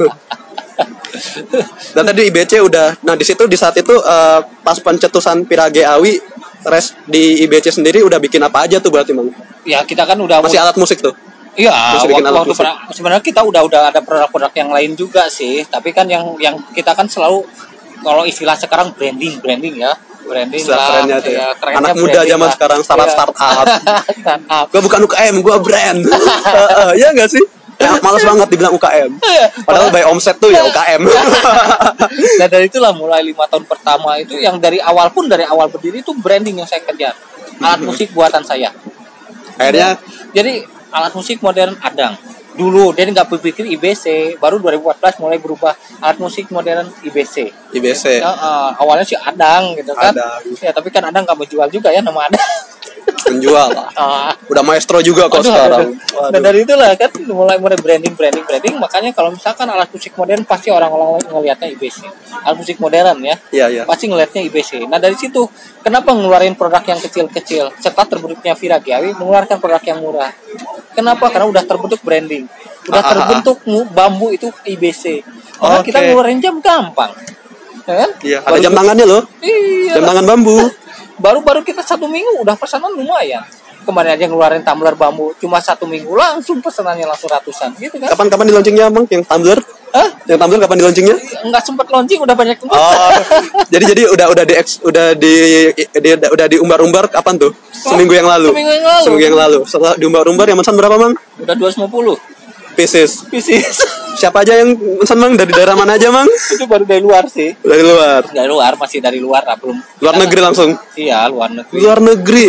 Dan tadi I B C udah. Nah di situ di saat itu uh, pas pencetusan Virage Awi, res di I B C sendiri udah bikin apa aja tuh berarti Mang? Ya kita kan udah Masih alat musik tuh. Iya, Masih bikin waktu, alat waktu musik. pra- sebenarnya kita udah udah ada produk-produk yang lain juga sih, tapi kan yang yang kita kan selalu kalau istilah sekarang branding, branding ya. Branding Istilah lah, kerennya tuh ya. kerennya Anak muda branding zaman lah. sekarang startup Iya. startup. Startup. Gue bukan U K M, gue brand. uh, ya nggak sih? Ya, males banget dibilang U K M. Padahal by omset tuh ya U K M. Nah dari itulah mulai lima tahun pertama itu yang dari awal pun dari awal berdiri itu branding yang saya kejar. Alat musik buatan saya. Akhirnya Jadi alat musik modern Adang. Dulu dia nggak berpikir I B C, baru dua ribu empat belas mulai berubah alat musik modern I B C. I B C. Ya, uh, awalnya sih Adang gitu kan. Adang. Ya tapi kan Adang nggak mau jual juga ya nama Adang. Menjual. Ah. Udah maestro juga kok Aduh, sekarang. aduh. Nah dari itulah kan mulai mulai branding branding branding, makanya kalau misalkan alat musik modern pasti orang-orang ngelihatnya I B C. Alat musik modern ya. Iya, iya. Pasti ngelihatnya I B C. Nah dari situ kenapa ngeluarin produk yang kecil-kecil? Setelah terbentuknya Virage Awi mengeluarkan produk yang murah. Kenapa? Karena udah terbentuk branding. Udah Ah, ah, ah. terbentuk mu- bambu itu I B C. Maka Oke. kita ngeluarin jam gampang. Ya kan? Iya, ada Baru- jam tangannya loh. Iya. Jam tangan bambu. Baru-baru kita satu minggu udah pesanan lumayan. Kemarin aja ngeluarin tumbler bambu cuma satu minggu langsung pesanannya langsung ratusan gitu kan? Kapan-kapan di launchingnya Bang yang tumbler? Hah? Yang tumbler kapan di launchingnya? Nggak sempet launching udah banyak tempat. Oh, jadi jadi udah udah di udah di, di udah diumbar-umbar kapan tuh? Seminggu yang lalu. Seminggu yang lalu. Seminggu yang lalu. Setelah diumbar-umbar yang pesan berapa, Mang? Udah dua ratus lima puluh Pieces. pieces. Siapa aja yang pesan, Mang? Dari daerah mana aja, Mang? Itu baru dari luar sih. Dari luar. Dari luar, masih dari luar lah belum. Luar negeri langsung. Iya, luar negeri. Luar negeri.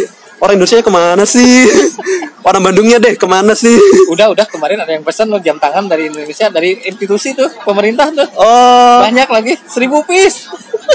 orang Indonesia kemana sih? Orang Bandungnya deh kemana sih? Udah udah kemarin ada yang pesan lo jam tangan dari Indonesia, dari institusi tuh pemerintah tuh. Oh, Banyak lagi, seribu piece.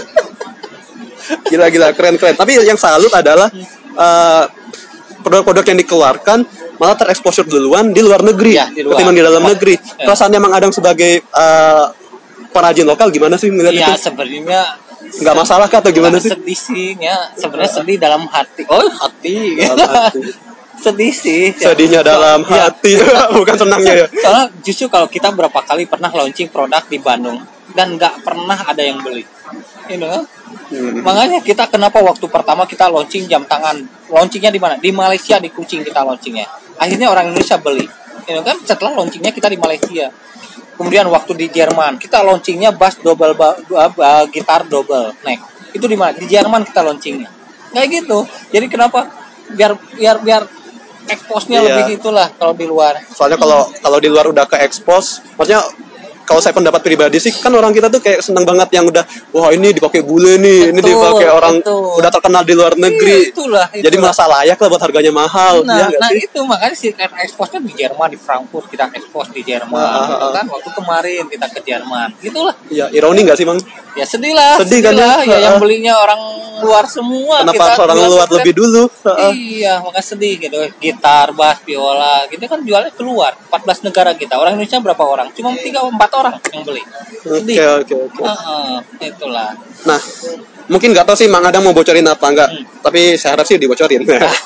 gila-gila, keren-keren. Tapi yang salut adalah uh, produk-produk yang dikeluarkan malah tereksposur duluan di luar negeri Ya, di luar. ketimbang di dalam Ya. negeri. Perasaannya Mang Adang sebagai uh, pengrajin lokal gimana sih melihat Iya, itu? sebenarnya Nggak masalah kah atau gimana sih? sedih sih, ya. Sebenarnya sedih dalam hati. Oh, hati. Dalam hati. Sedih sih. Sedihnya So- dalam ya. hati, bukan senangnya ya. Soalnya justru kalau kita berapa kali pernah launching produk di Bandung dan nggak pernah ada yang beli, you know? Hmm. Makanya kita kenapa waktu pertama kita launching jam tangan, launchingnya di mana? Di Malaysia, di Kuching kita launchingnya. Akhirnya orang Indonesia beli, you know, kan? Setelah launchingnya kita di Malaysia. Kemudian waktu di Jerman kita launchingnya bass double ba, ba, ba, gitar double neck. Itu di mana? Di Jerman kita launchingnya. Kayak gitu. Jadi kenapa? Biar biar biar expose-nya Iya. lebih itulah kalau di luar. Soalnya kalau kalau di luar udah ke expose, maksudnya kalau saya pendapat pribadi sih kan orang kita tuh kayak seneng banget yang udah wah ini dipakai bule nih, betul, ini dipakai orang betul. Udah terkenal di luar negeri. Iya, itulah, itulah. Jadi merasa layak lah buat harganya mahal. Nah, ya nah sih? Itu makanya sih expose-nya di Jerman, di Frankfurt kita expose di Jerman, uh, uh, uh. kan waktu kemarin kita ke Jerman. Gitulah. Iya, ironi nggak sih, Mang? Ya sedih lah, sedih, sedih kan lah. ya, Ya yang belinya orang luar semua. Kenapa kita orang luar lebih dulu? Iya, makanya sedih gitu. Gitar, bass, viola, gitu kan jualnya keluar. empat belas negara kita. Orang Indonesia berapa orang? Cuma tiga empat orang yang beli. Oke, oke, oke. Itulah. Nah, mungkin nggak tahu sih Mang Adang mau bocorin apa enggak, hmm. tapi saya harap sih dibocorin.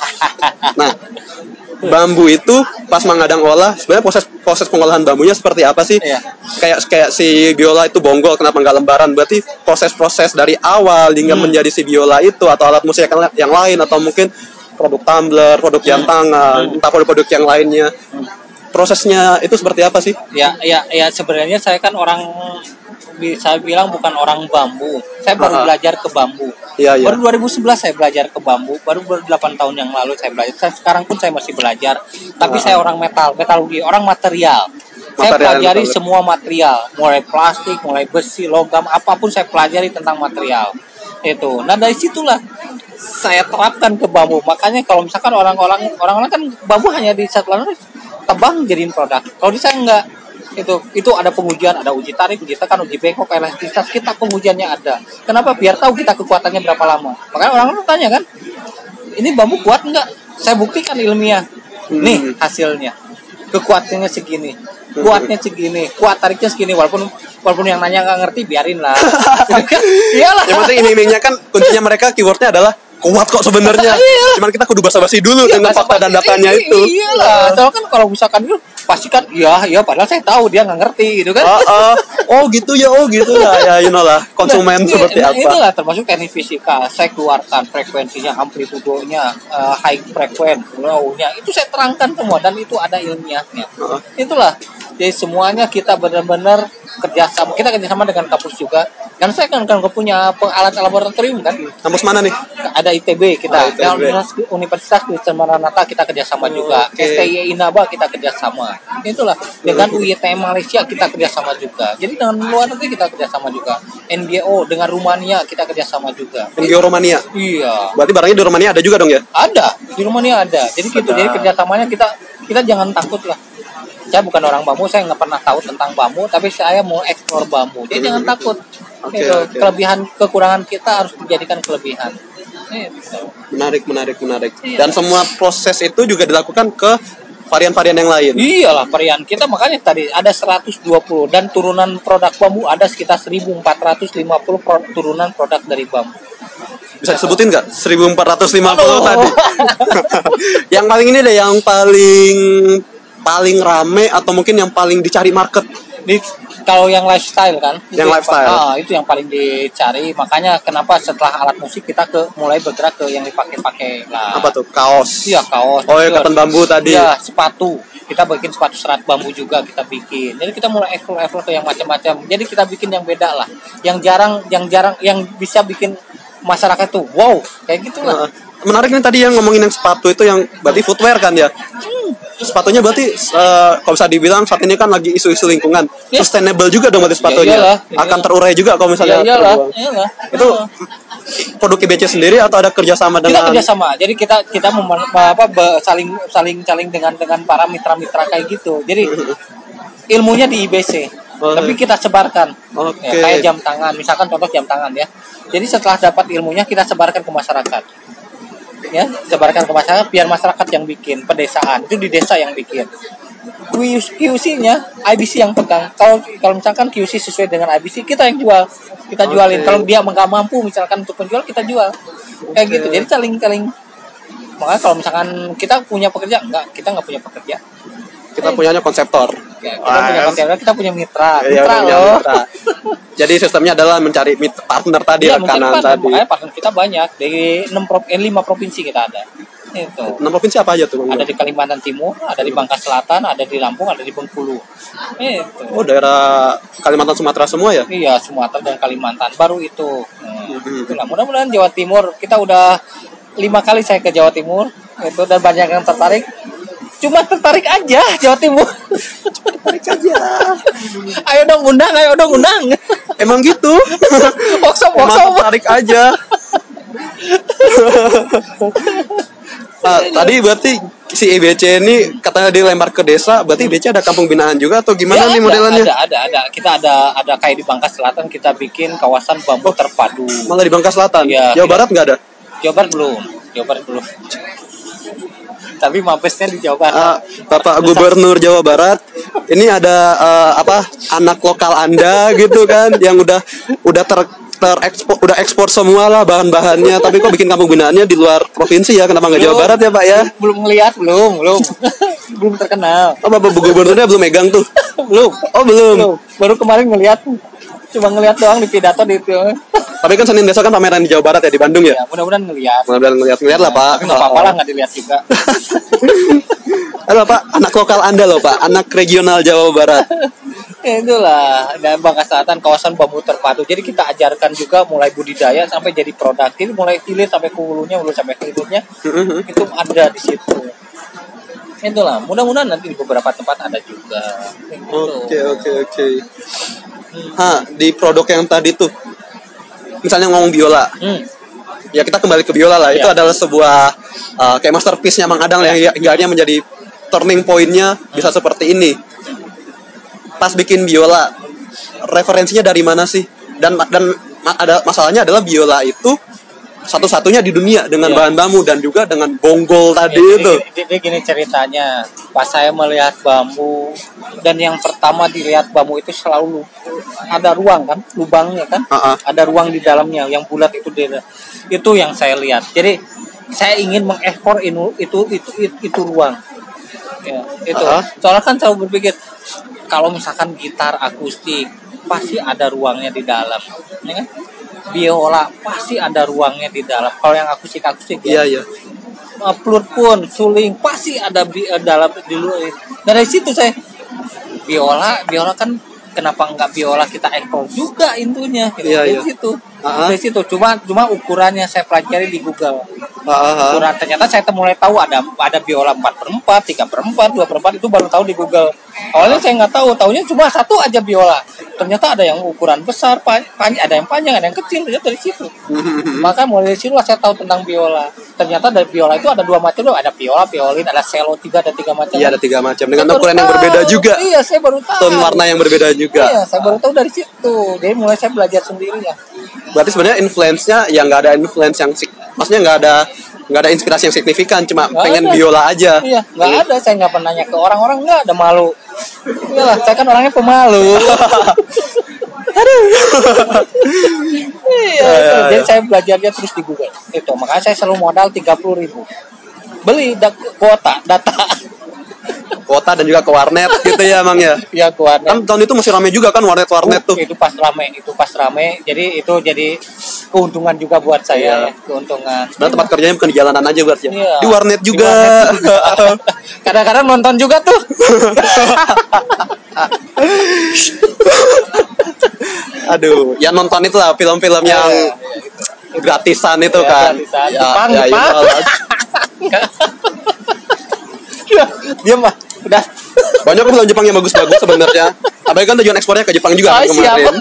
Nah, bambu itu pas Mang Adang olah, sebenarnya proses proses pengolahan bambunya seperti apa sih? Iya. Kayak kayak si biola itu bonggol, kenapa nggak lembaran? Berarti proses-proses dari awal hingga hmm. menjadi si biola itu atau alat musik yang lain atau mungkin produk tumbler, produk jam tangan, hmm. entah produk-produk yang lainnya. Hmm. Prosesnya itu seperti apa sih? Ya, ya, ya sebenarnya saya kan orang bisa bilang bukan orang bambu. Saya baru uh-huh. belajar ke bambu. Ya, ya. Baru dua ribu sebelas saya belajar ke bambu. Baru baru delapan tahun yang lalu saya belajar. Saya, sekarang pun saya masih belajar. Tapi uh-huh. saya orang metal, metalurgi, orang material. Material saya pelajari semua material, mulai plastik, mulai besi, logam, apapun saya pelajari tentang material. Itu. Nah dari situlah saya terapkan ke bambu. Makanya kalau misalkan orang-orang orang-orang kan bambu hanya di satu lalu tebang jadiin produk. Kalau di saya enggak, itu itu ada pengujian, ada uji tarik, uji tekan, uji bengkok, elastisitas, kita pengujiannya ada. Kenapa? Biar tahu kita kekuatannya berapa lama. Makanya orang-orang tanya kan, ini bambu kuat enggak? Saya buktikan ilmiah. Nih hasilnya, kekuatannya segini, kuatnya segini, kuat tariknya segini. Walaupun walaupun yang nanya nggak ngerti, biarin lah. Iyalah. Yang penting ini-ininya kan kuncinya mereka keywordnya adalah kuat kok sebenarnya. Cuman kita kudu basa-basi dulu iya, dengan fakta dan datanya itu. Iyalah. Soalnya kan kalau misalkan itu pasti kan iya, iya padahal saya tahu dia nggak ngerti gitu kan. Uh, uh, oh gitu ya, oh gitu ya. Ya you know lah, konsumen nah, seperti nah, apa. Itulah termasuk teknik fisika. Saya keluarkan frekuensinya, amplitudonya, uh, high frequency, low-nya. Itu saya terangkan semua dan itu ada ilmiahnya. Uh. Itulah. Jadi semuanya kita benar-benar kerjasama. Kita kerjasama dengan kampus juga. Dan saya kan kan punya alat laboratorium kan. Kampus mana nih? Ada I T B kita. Ah, I T B. Dan Universitas Kristen Maranatha kita kerjasama oh, juga. Okay. S T I Inaba kita kerjasama. Itulah. Dengan U I T M Malaysia kita kerjasama juga. Jadi dengan luar negeri kita kerjasama juga. N G O dengan Rumania kita kerjasama juga. N G O Rumania? Iya. Berarti barangnya di Rumania ada juga dong ya? Ada. Di Rumania ada. Jadi gitu. Jadi kerjasamanya kita kita jangan takut lah. Saya bukan orang bambu, saya nggak pernah tahu tentang bambu, tapi saya mau eksplor bambu. Jadi jangan takut. Okay, itu okay. Kelebihan, kekurangan kita harus dijadikan kelebihan. Gitu. Menarik, menarik, menarik. Iya. Dan semua proses itu juga dilakukan ke varian-varian yang lain. Iyalah, varian kita makanya tadi ada seratus dua puluh dan turunan produk bambu ada sekitar seribu empat ratus lima puluh pro, turunan produk dari bambu. Bisa disebutin nggak? seribu empat ratus lima puluh tadi. Yang paling ini deh, yang paling paling rame atau mungkin yang paling dicari market. Di, kalau yang lifestyle kan, yang itu lifestyle, ah, itu yang paling dicari. Makanya kenapa setelah alat musik kita ke mulai bergerak ke yang dipakai-pakai lah. Apa tuh? Kaos. Iya kaos. Oh ya, ketan bambu tadi. Iya sepatu. Kita bikin sepatu serat bambu juga kita bikin. Jadi kita mulai explore-explore ke yang macam-macam. Jadi kita bikin yang beda lah. Yang jarang, yang jarang, yang bisa bikin masyarakat tuh wow kayak gitulah. Uh, menarik nih tadi yang ngomongin yang sepatu itu yang berarti footwear kan ya? Hmm. sepatunya berarti uh, kalau bisa dibilang saat ini kan lagi isu-isu lingkungan, yeah. Sustainable juga dong berarti sepatunya. Ya, iyalah, iyalah. Akan terurai juga kalau misalnya. Ya, iyalah, iyalah. Itu produk I B C sendiri atau ada kerjasama dengan? Kita kerjasama. Jadi kita kita mem, apa saling saling saling dengan dengan para mitra-mitra kayak gitu. Jadi ilmunya di I B C, oh, tapi kita sebarkan. Okay. Ya, kayak jam tangan, misalkan contoh jam tangan ya. Jadi setelah dapat ilmunya kita sebarkan ke masyarakat. Ya, sebarkan ke masyarakat biar masyarakat yang bikin, pedesaan itu di desa yang bikin. Q C-nya I B C yang pegang. Kalau kalau misalkan Q C sesuai dengan I B C, kita yang jual, kita jualin. Okay. Kalau dia nggak mampu misalkan untuk penjual, kita jual. Kayak okay. gitu. Jadi saling saling. Makanya kalau misalkan kita punya pekerja, enggak, kita nggak punya pekerja. Kita eh. punyanya konseptor. Ya, kita ah, punya konseptor, kita punya mitra, iya, mitra loh. Mitra. Jadi sistemnya adalah mencari partner tadi, ya, rekanan partner, tadi. Makanya partner kita banyak dari enam prov- eh, lima provinsi kita ada. Itu. enam provinsi apa aja tuh? Ada di Kalimantan Timur, ada di Bangka Selatan, ada di Lampung, ada di Bengkulu. Itu. Oh, daerah Kalimantan Sumatera semua ya? Iya, Sumatera dan Kalimantan. Baru itu. Hmm. Hmm. Itulah. Mudah-mudahan Jawa Timur, kita udah lima kali saya ke Jawa Timur, itu dan banyak yang tertarik. Cuma tertarik aja Jawa Timur. Cuma tertarik aja. Ayo dong undang, ayo dong undang. Emang gitu. Workshop, workshop. Tertarik aja. Nah, tadi berarti si I B C ini katanya dilempar ke desa, berarti I B C ada kampung binaan juga atau gimana ya, nih ada, modelannya? Ada, ada, ada. Kita ada ada kayak di Bangka Selatan kita bikin kawasan bambu terpadu. Malah di Bangka Selatan. Ya, Jawa kita, Barat nggak ada? Jawa Barat belum. Jawa Barat belum. Tapi mabesnya di Jawa Barat. Uh, Bapak Gubernur Jawa Barat, ini ada uh, apa anak lokal Anda gitu kan, yang udah udah ter terekspor udah ekspor semua lah bahan-bahannya, tapi kok bikin kampung binaannya di luar provinsi ya? Kenapa nggak Jawa Barat ya Pak ya? Belum ngelihat, belum, belum, belum terkenal. Oh, Bapak Gubernurnya belum megang tuh? Belum. Oh belum. belum. Baru kemarin ngelihat. Cuma ngelihat doang di pidato di itu. Tapi kan Senin besok kan pameran di Jawa Barat ya, di Bandung ya? Ya, mudah-mudahan ngelihat. Mudah-mudahan ngelihat, ngelihat lah Pak. Tapi nggak apa-apa lah nggak dilihat juga. Halo Pak, anak lokal Anda loh Pak, anak regional Jawa Barat. Itulah, dan Bangka Selatan kawasan bambu terpadu. Jadi kita ajarkan juga mulai budidaya sampai jadi produktif, mulai hilir sampai ke hulunya, hulu sampai ke hilirnya. Itu ada di situ. Itulah, mudah-mudahan nanti di beberapa tempat ada juga. Oke, oke, oke. Ha, di produk yang tadi tuh, misalnya ngomong biola, hmm. ya kita kembali ke biola lah. Ya. Itu adalah sebuah uh, kayak masterpiece-nya Mang Adang ya. yang hingga menjadi turning point-nya hmm. bisa seperti ini. Pas bikin biola, referensinya dari mana sih? Dan dan ada masalahnya adalah biola itu satu-satunya di dunia dengan ya. bahan bambu dan juga dengan bonggol tadi ya, itu. Jadi gini ceritanya, pas saya melihat bambu dan yang pertama dilihat bambu itu selalu ada ruang kan, lubangnya kan, uh-uh. ada ruang di dalamnya yang bulat itu dia, itu yang saya lihat. Jadi saya ingin mengekspor itu itu itu, itu, itu ruang. Ya, itu. Uh-huh. Soalnya kan saya berpikir kalau misalkan gitar akustik pasti ada ruangnya di dalam, ya kan? Biola pasti ada ruangnya di dalam. Kalau yang akustik-akustik ya. Iya, iya. Flute pun, suling pasti ada di uh, dalam di luar. Dari situ saya biola, biola kan kenapa enggak biola kita ekspor juga intunya gitu. Iya, Dari iya. situ. Uh-huh. Dari situ cuma cuma ukurannya saya pelajari di Google. Uh-huh. Ukuran ternyata saya mulai tahu ada ada biola empat per empat, tiga per empat, dua per empat itu baru tahu di Google. Awalnya saya nggak tahu, taunya cuma satu aja biola. Ternyata ada yang ukuran besar, panjang, ada yang panjang, ada yang kecil, ya dari situ. Maka mulai dari situ lah saya tahu tentang biola. Ternyata dari biola itu ada dua macam, ada biola, violin, ada cello juga, ada tiga macam. Iya, ada tiga macam dengan ukuran yang berbeda juga. Iya, saya baru tahu. Tone warna yang berbeda juga. Iya, saya baru tahu dari situ. Jadi mulai saya belajar sendiri ya. Berarti sebenarnya influence-nya yang nggak ada influence yang, maksudnya nggak ada nggak ada inspirasi yang signifikan, cuma gak pengen ada. Biola aja. Iya, nggak iya. ada. Saya nggak pernah nanya ke orang-orang, nggak ada malu. Iyalah, saya kan orangnya pemalu. Aduh. Iya, ya, ya, jadi ya. Saya belajarnya terus di Google. Itu makanya saya selalu modal tiga puluh ribu. Beli da- kuota data. Kuota dan juga ke warnet gitu ya Mang ya. Iya, ke warnet. Kan tahun itu masih rame juga kan warnet-warnet tuh. Itu pas rame, itu pas rame. Jadi itu jadi keuntungan juga buat saya, ya. Keuntungan. Sebenarnya tempat kerjanya bukan di jalanan aja berarti ya. Iya. Di warnet juga. Di warnet juga. Kadang-kadang nonton juga tuh. Aduh, ya nonton itu lah film-film yang ya, ya, gratisan itu ya, kan. Gratisan. Ya, Jepang, ya, Jepang. Ya, Dia mah udah banyak film Jepang yang bagus-bagus sebenarnya. Tapi kan tujuan ekspornya ke Jepang juga Oh, kan kemarin.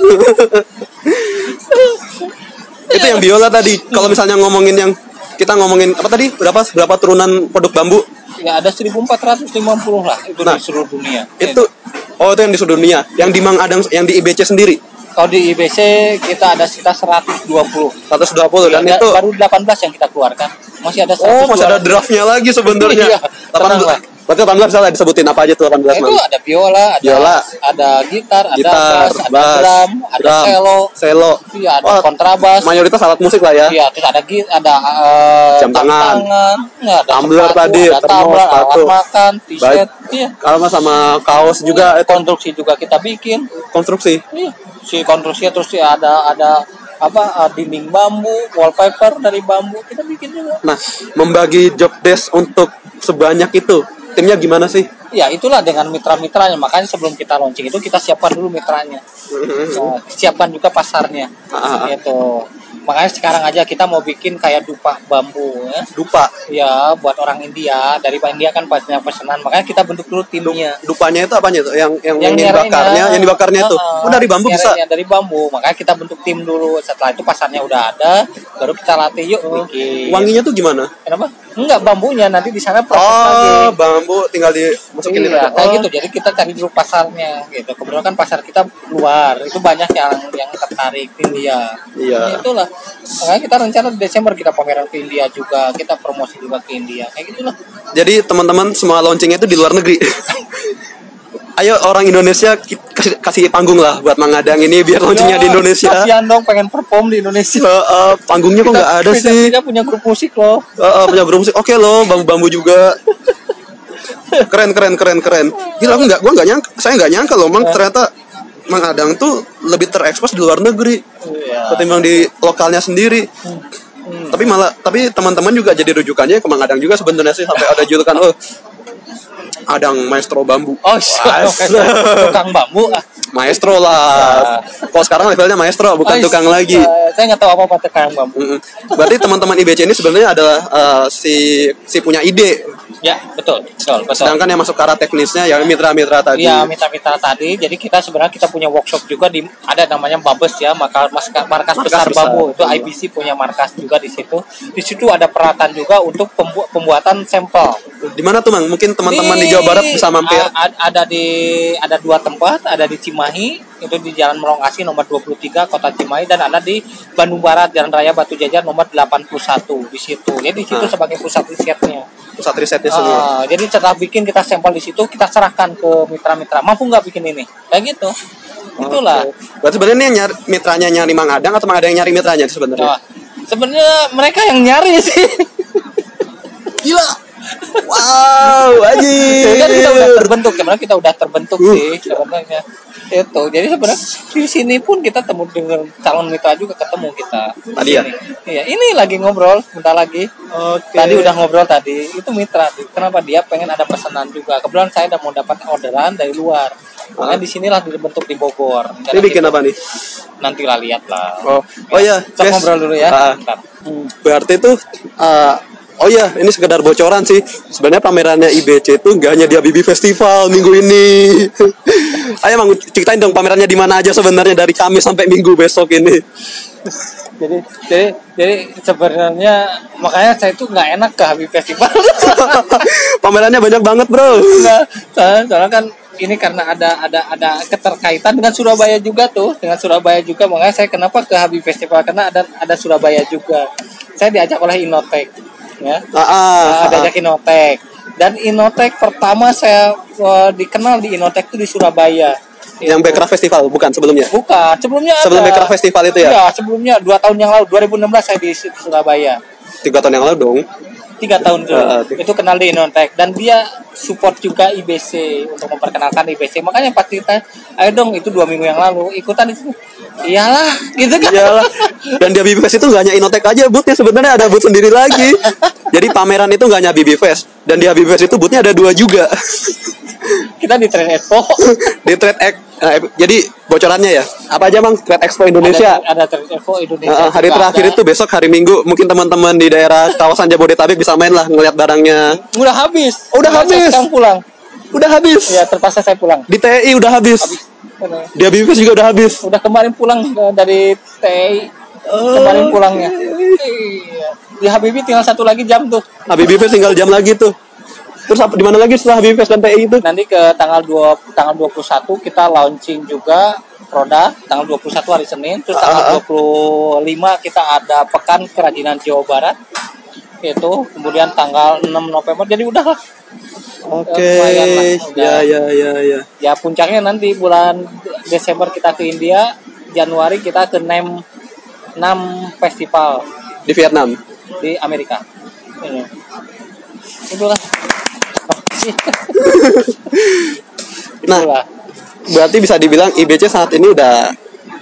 Itu yang biola tadi. Kalau misalnya ngomongin yang kita ngomongin apa tadi? Berapa berapa turunan produk bambu? Ya ada seribu empat ratus lima puluh lah itu Nah, di seluruh dunia. Itu oh itu yang di seluruh dunia. Yang di Mang Adang yang di I B C sendiri. Kalau di I B C kita ada sekitar seratus dua puluh. seratus dua puluh dan ya, itu baru delapan belas yang kita keluarkan. Masih ada oh, masih ada draftnya lagi sebenarnya. Iya, delapan belas. Berarti delapan belas salah disebutin apa aja tuh delapan belas, Itu ada biola, ada biola, ada gitar, ada gitar, bass, ada bass, drum, ada drum, cello, cello. iya, ada Oh, kontrabas. Mayoritas alat musik lah ya. Iya, terus ada git, ada uh, jam tangan, ya, ada tumbler sepatu, tadi, ada termos, tumbler, sepatu, alat makan, t-shirt, iya. Kalau sama kaos juga itu Konstruksi juga kita bikin. konstruksi. Iya, si konstruksinya terus ya ada ada apa uh, dinding bambu, wallpaper dari bambu kita bikin juga. Nah, membagi job desk untuk sebanyak itu, timnya gimana sih? Ya itulah dengan mitra-mitranya. Makanya sebelum kita launching itu kita siapkan dulu mitranya. Nah, siapkan juga pasarnya. Ah, Gitu. Makanya sekarang aja kita mau bikin kayak dupa bambu ya. Dupa. Ya, buat orang India. Dari India kan banyak pesanan. Makanya kita bentuk dulu timnya. Dupanya itu apanya tuh? Yang yang, yang, yang dibakarnya, yang dibakarnya itu. Uh, oh, dari bambu bisa. Dari bambu. Makanya kita bentuk tim dulu. Setelah itu pasarnya udah ada, baru kita latih yuk oh, bikin. Wanginya tuh gimana? Kenapa? Enggak, bambunya nanti di sana proses oh, lagi. Oh, bambu tinggal dimasukin iya, itu. kayak oh. gitu. Jadi kita cari dulu pasarnya gitu. Kebetulan kan pasar kita luar. Itu banyak yang yang tertarik ke India. Iya. Nah, itulah. Makanya kita rencana di Desember kita pameran ke India juga, kita promosi juga ke India. Kayak gitulah. Jadi teman-teman semua launchingnya itu di luar negeri. Ayo orang Indonesia kasih, kasih panggung lah buat Mang Adang ini biar launchingnya di Indonesia. Kasihan dong pengen perform di Indonesia. Uh, uh, panggungnya kok nggak ada kita, sih? Kita punya grup musik loh. Uh, uh, punya grup musik. Oke okay loh, bambu-bambu juga. Keren keren keren keren. Gila aku nggak, gua nggak nyangka, saya nggak nyangka loh, Mang ternyata Mang Adang tuh lebih terekspos di luar negeri iya. ketimbang di lokalnya sendiri. Hmm. Hmm. Tapi malah, tapi teman-teman juga jadi rujukannya ke Mang Adang juga sebenarnya sih sampai ada julukan oh Adang maestro bambu. Oh, tukang bambu ah. Maestro lah. Kalau sekarang levelnya maestro bukan oh, tukang lagi. Uh, saya nggak tahu apa apa tukang bambu. Mm-hmm. Berarti teman-teman I B C ini sebenarnya adalah uh, si si punya ide. Ya, betul, betul, betul. Sedangkan yang masuk ke arah teknisnya ya mitra-mitra tadi. Iya, mitra-mitra tadi. Jadi kita sebenarnya kita punya workshop juga di ada namanya Babes ya, maka markas, markas besar, besar bambu. Itu I B C punya markas juga di situ. Di situ ada peralatan juga untuk pembu- pembuatan sampel. Di mana tuh, Mang? Mungkin teman-teman di, di Jawa Barat bisa mampir. A- ada di ada dua tempat, ada di Cimahi, itu di Jalan Melongasi nomor dua puluh tiga Kota Cimahi, dan ada di Bandung Barat Jalan Raya Batu Jajar nomor delapan puluh satu di situ. Jadi di situ ah. sebagai pusat risetnya. Pusat risetnya semua. Uh, jadi setelah bikin kita sampel di situ, kita serahkan ke mitra-mitra. Mampu nggak bikin ini? Kayak gitu. Oh, itulah. Okay. Berarti sebenarnya nyari mitranya nyari Mang Adang atau Mang Adang yang nyari mitranya sebenarnya? Nah, sebenarnya mereka yang nyari sih. Gila. Wow, anjir. Kan kita udah terbentuk, sebenarnya kita udah terbentuk uh. sih sebenarnya. Itu. Jadi sebenarnya di sini pun kita temu dengan calon mitra juga, ketemu kita. Tadi ya? Iya, ini lagi ngobrol bentar lagi. Okay. Tadi udah ngobrol tadi. Itu mitra. Kenapa dia pengen ada pesanan juga. Kebetulan saya udah mau dapat orderan dari luar. Makanya uh. di sinilah dibentuk di Bogor. Ini bikin apa nih? Nanti lah lihat lah. Oh, oh ya. Kita yes. ngobrol dulu ya. Uh, hmm. Berarti tuh uh, oh iya, ini sekedar bocoran sih. Sebenarnya pamerannya I B C itu nggak hanya di Habibie Festival minggu ini. Ayo Mang, ceritain dong pamerannya di mana aja sebenarnya dari Kamis sampai Minggu besok ini. jadi jadi jadi sebenarnya makanya saya tuh nggak enak ke Habibie Festival. Pamerannya banyak banget, Bro. Nah, soalnya kan ini karena ada ada ada keterkaitan dengan Surabaya juga tuh, dengan Surabaya juga, makanya saya kenapa ke Habibie Festival karena ada ada Surabaya juga. Saya diajak oleh Innotek. Ya, ah, ah, nah, ada Innotek, dan Innotek pertama saya uh, dikenal di Innotek itu di Surabaya. Yang Backcraft Festival bukan sebelumnya? Bukan, sebelumnya sebelum ada. Backcraft Festival itu ya? Iya, sebelumnya dua tahun yang lalu, dua ribu enam belas saya di Surabaya. Tiga tahun yang lalu dong. Tiga tahun dulu. Uh, uh, itu kenal di Innotek, dan dia support juga I B C untuk memperkenalkan I B C. Makanya pas kita, ayo dong, itu dua minggu yang lalu ikutan itu. Iyalah, gitu kan. Iyalah. Dan di Habibie Fest itu nggak hanya Innotek aja boothnya, sebenarnya ada booth sendiri lagi. Jadi pameran itu nggak hanya Habibie Fest, dan di Habibie Fest itu boothnya ada dua juga. Kita kita di Trade Expo. Di Trade Ex- eh, jadi bocorannya ya. Apa aja Bang Trade Expo Indonesia? Ada, ada Trade Expo Indonesia. Uh, hari terakhir ada. Itu besok hari Minggu. Mungkin teman-teman di daerah kawasan Jabodetabek bisa main lah ngeliat barangnya. Udah habis. Oh, udah Maka habis. Sekarang pulang. Udah habis. Iya, terpaksa saya pulang. Di T I udah habis. habis. Di Habibie juga udah habis. Udah kemarin pulang dari T I. Oh, kemarin pulangnya. Iya. Di Habibie tinggal satu lagi jam tuh. Habibie tinggal jam lagi tuh. Terus di mana lagi setelah Habibie dan T I itu? Nanti ke tanggal dua tanggal dua puluh satu kita launching juga produk tanggal dua puluh satu hari Senin. Terus tanggal uh-huh. dua puluh lima kita ada Pekan Kerajinan Jawa Barat. Itu kemudian tanggal enam November. Jadi udah lah. Oke. Okay. Ya ya ya ya. Ya puncaknya nanti bulan Desember kita ke India, Januari kita ke enam enam festival di Vietnam, di Amerika. Ini. Itulah. Nah, berarti bisa dibilang I B C saat ini udah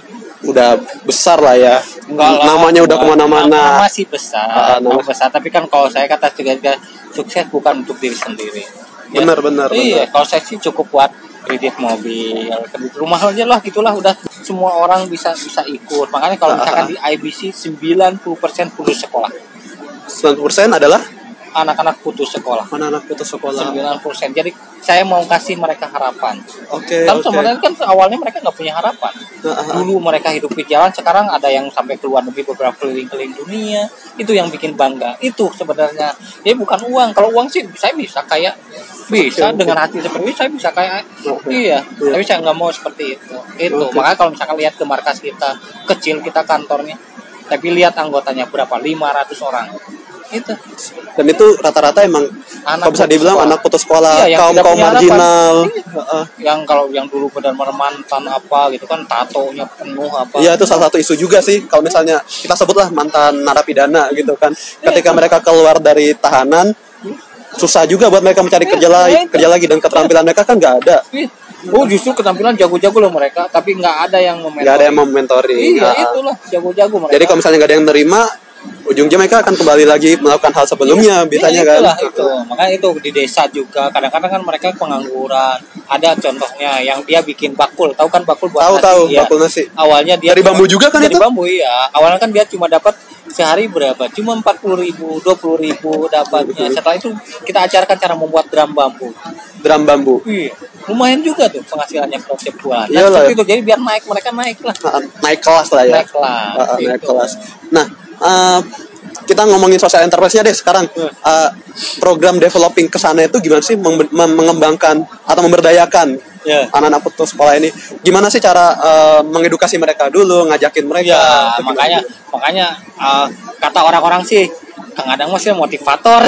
udah besar lah ya. Enggak lah, namanya udah kemana-mana. Masih besar, uh, nama besar. Tapi kan kalau saya kata juga sukses bukan untuk diri sendiri. Benar, ya? benar, Iya, benar. kalau saya sih cukup buat kredit mobil, kredit rumah aja lah gitulah, udah semua orang bisa bisa ikut. Makanya kalau misalkan uh, di I B C sembilan puluh persen putus sekolah. sembilan puluh persen adalah anak-anak putus sekolah. Anak-anak putus sekolah. sembilan puluh persen. Jadi saya mau kasih mereka harapan. Oke. Okay, Kalau okay. sebenarnya kan awalnya mereka nggak punya harapan. Uh-huh. Dulu mereka hidup di jalan, sekarang ada yang sampai keluar negeri beberapa keliling-keliling dunia. Itu yang bikin bangga. Itu sebenarnya. Jadi bukan uang. Kalau uang sih saya bisa kayak bisa okay, dengan okay. hati seperti itu saya bisa kayak okay. iya. Yeah. Tapi saya nggak mau seperti itu. Itu. Okay. Makanya kalau misalkan lihat ke markas kita kecil kita kantornya, tapi lihat anggotanya berapa? lima ratus orang. Itu. Dan itu rata-rata emang kalau bisa dibilang sekolah. Anak putus sekolah, iya, kaum kaum marginal. Iya. Yang kalau yang dulu benar-benar mantan apa gitu kan, tatonya penuh apa. Iya, itu salah satu isu juga sih. Kalau misalnya kita sebutlah mantan narapidana gitu kan. Ketika iya, mereka keluar dari tahanan, susah juga buat mereka mencari iya, kerja lagi, iya, kerja lagi dan keterampilan iya. mereka kan nggak ada. Iya. Oh, justru ketampilan jago-jago loh mereka, tapi nggak ada yang mementori. Nggak ada yang mementori. Iya, nah, itulah jago-jago mereka. Jadi kalau misalnya nggak ada yang nerima, ujungnya mereka akan kembali lagi melakukan hal sebelumnya, iya, biasanya iya, itulah, kan. Itu. Makanya itu di desa juga kadang-kadang kan mereka pengangguran. Ada contohnya yang dia bikin bakul, tahu kan bakul buat tahu, nasi? Tahu, ya. bakul nasi. Awalnya dia dari cuma, bambu juga kan dari itu? Dari bambu iya. Awalnya kan dia cuma dapat sehari berapa? Cuma empat puluh ribu, dua puluh ribu dapatnya. Setelah itu kita ajarkan cara membuat drum bambu. Drum bambu. Iya. Lumayan juga tuh penghasilannya per bulan. Nah, Iyalah, seperti itu. Jadi biar naik mereka naik lah. Naik kelas lah ya. Naik kelas. Uh, gitu. Naik kelas. Nah, uh, kita ngomongin social enterprise-nya deh sekarang. Uh, program developing kesana itu gimana sih mem- mengembangkan atau memberdayakan yeah. anak-anak putus sekolah ini? Gimana sih cara uh, mengedukasi mereka dulu, ngajakin mereka? Ya, makanya gimana? makanya uh, kata orang-orang sih, Kang Adang masih motivator.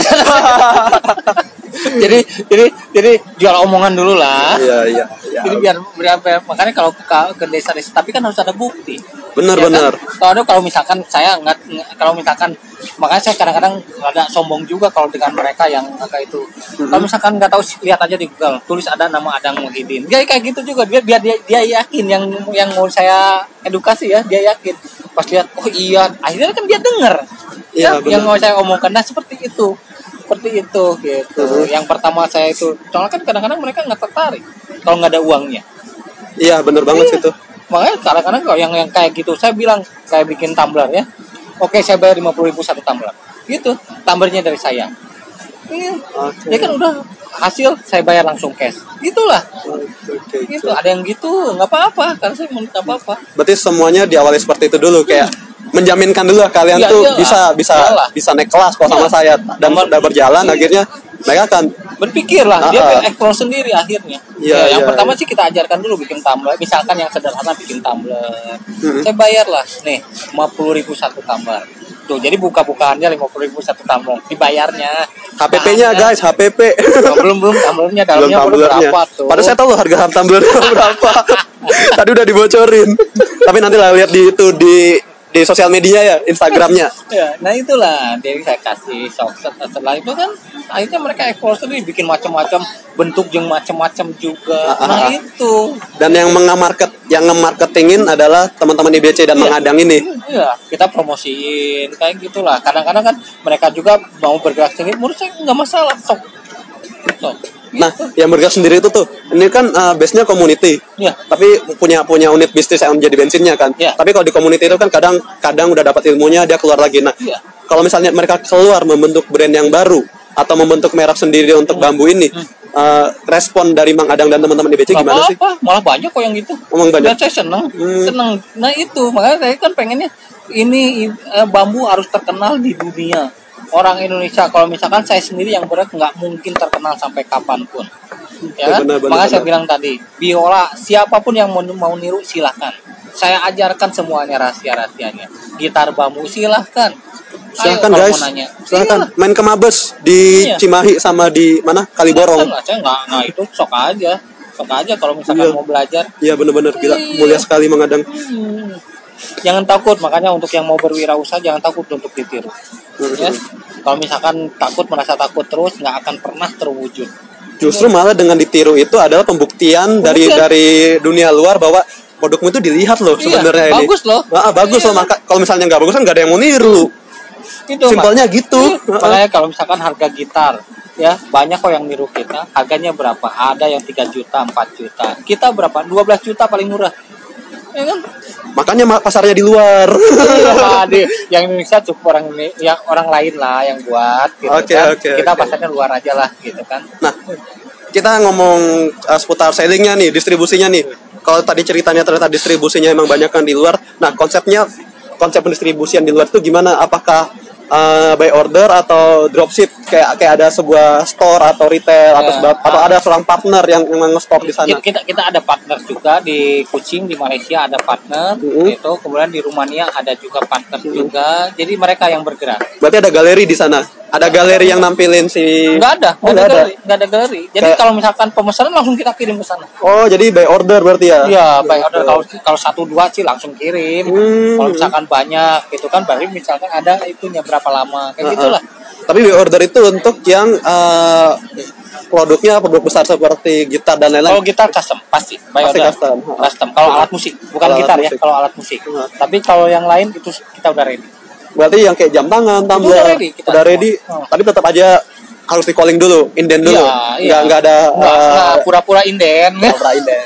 jadi jadi jadi jual omongan dulu lah. Iya iya. Ya. Jadi biar berapa? Makanya kalau ke, ke desa-desa, tapi kan harus ada bukti. Benar ya benar. Kan? Kalau kalau misalkan saya nggak, kalau misalkan makanya saya kadang-kadang rada sombong juga kalau dengan mereka yang kayak itu. Mm-hmm. Kalau misalkan nggak tahu, lihat aja di Google, tulis ada nama Adang Muhyiddin. Dia kayak gitu juga, biar biar dia, dia yakin yang yang mau saya edukasi ya, dia yakin. Pas lihat, oh iya, akhirnya kan dia dengar. Ya, ya yang mau saya omongkan, nah seperti itu. Seperti itu gitu. Uh-huh. Yang pertama saya itu, soalnya kan kadang-kadang mereka nggak tertarik kalau nggak ada uangnya. Iya benar banget iya. Itu. Makanya kadang-kadang kalau yang yang kayak gitu saya bilang, saya bikin tumbler ya. Oke, saya bayar lima puluh ribu satu tumbler. Gitu. Tumblernya dari saya. Iya. Okay. Ya kan udah hasil saya bayar langsung cash. Gitulah. Okay, gitu. Ada yang gitu nggak apa-apa, karena saya nggak apa-apa. Berarti semuanya diawali seperti itu dulu kayak hmm. menjaminkan dulu lah kalian ya, tuh iyalah. bisa bisa iyalah. bisa naik kelas kok sama ya. saya dan Nomor, udah berjalan iya. akhirnya mereka akan berpikir lah uh-uh. dia explore sendiri akhirnya. Ya, ya, yang ya, pertama ya. sih kita ajarkan dulu bikin tumbler, misalkan yang sederhana bikin tumbler. Hmm. Saya bayar lah nih lima puluh ribu satu tumbler. Tuh, jadi buka-bukaannya lima puluh ribu satu tumbler, dibayarnya. H P P-nya guys, H P P. Oh, belum belum tumblernya dalamnya berapa tuh. Padahal saya tahu loh harga tumbler berapa. Tadi udah dibocorin. Tapi nanti lah lihat di itu di di sosial media ya, Instagramnya. Ya, nah itulah dia saya kasih shock. Setelah itu kan akhirnya mereka explore sendiri, bikin macam-macam bentuk yang macam-macam juga. Ah, nah ah, itu. Dan yang mengamarket yang nge-marketingin adalah teman-teman I B C dan ya. Mengadang ini. Iya, kita promosiin kayak gitulah. Kadang-kadang kan mereka juga mau bergerak sendiri, menurut saya nggak masalah, sok. Sok. Nah, yang bergerak sendiri itu tuh, ini kan uh, base-nya community, ya. tapi punya punya unit bisnis yang menjadi bensinnya kan. Ya. Tapi kalau di community itu kan kadang kadang udah dapat ilmunya dia keluar lagi. Nah, ya. kalau misalnya mereka keluar membentuk brand yang baru atau membentuk merek sendiri untuk hmm. bambu ini, hmm. uh, respon dari Mang Adang dan teman-teman I B C Gak gimana apa-apa. sih? Malah banyak kok yang gitu. Emang banyak. Dan saya seneng, hmm. seneng. Nah itu makanya saya kan pengennya ini uh, bambu harus terkenal di dunia. Orang Indonesia kalau misalkan saya sendiri yang berat nggak mungkin terkenal sampai kapanpun. Ya kan? Benar, benar, Makanya benar. Saya bilang tadi, biola siapapun yang mau, mau niru silahkan. Saya ajarkan semuanya rahasia-rahasianya. Gitar bambu silahkan. Silahkan guys, silahkan iya. Main ke Mabes di iya. Cimahi sama di mana Kaliborong. Silahkan, saya nggak, nggak itu sok aja, sok aja kalau misalkan iya. mau belajar. Iya benar-benar gila, iya. mulia sekali Mang Adang. Hmm. Jangan takut, makanya untuk yang mau berwirausaha jangan takut untuk ditiru. Mm-hmm. Ya? Kalau misalkan takut merasa takut terus nggak akan pernah terwujud. Justru malah dengan ditiru itu adalah pembuktian, pembuktian. dari dari dunia luar bahwa produkmu itu dilihat loh iya, sebenarnya ini. Bagus loh. Nah, bagus iya. loh. Maka kalau misalnya nggak bagus kan nggak ada yang mau niru. Itu, simpelnya Mak. gitu. Iya. Makanya kalau misalkan harga gitar, ya banyak kok yang niru kita. Harganya berapa? Ada yang tiga juta, empat juta. Kita berapa? dua belas juta paling murah. Ya kan? Makanya pasarnya di luar. Iya, di, yang Indonesia cukup orang ini, yang orang lain lah yang buat gitu okay, kan. Okay, kita okay. pasarnya luar aja lah gitu kan. Nah, kita ngomong uh, seputar sellingnya nih, distribusinya nih. Kalau tadi ceritanya ternyata distribusinya emang banyak kan di luar. Nah, konsepnya konsep pendistribusian di luar itu gimana? Apakah uh, by order atau dropship kayak kayak ada sebuah store atau retail ya, atau sebab, atau ada seorang partner yang memang nge-store di sana? Kita kita ada partner juga di Kucing di Malaysia ada partner mm-hmm. itu, kemudian di Rumania ada juga partner mm-hmm. juga. Jadi mereka yang bergerak. Berarti ada galeri di sana. Ada galeri yang nampilin si Enggak ada, enggak oh, ada, ada galeri, enggak ada galeri. Jadi kayak... kalau misalkan pemesanan langsung kita kirim ke sana. Oh, jadi by order berarti ya? Iya, by order. Kalau kalau satu dua sih langsung kirim. Hmm. Kalau misalkan banyak gitu kan, baru misalkan ada itunya berapa lama kayak uh-uh. gitulah. Tapi by order itu untuk yang uh, produknya produk besar seperti gitar dan lain-lain. Kalau gitar custom pasti by pasti order. Custom. Custom. Kalau alat musik, bukan alat gitar musik. ya, kalau alat musik. Uh-huh. Tapi kalau yang lain itu kita udah ready. Berarti yang kayak jam tangan, tumbler udah ready, kita udah ready oh. tapi tetap aja harus di calling dulu, inden dulu. Iya, iya. Nggak, nggak ada nggak, uh, nggak pura-pura inden. Pura-pura inden.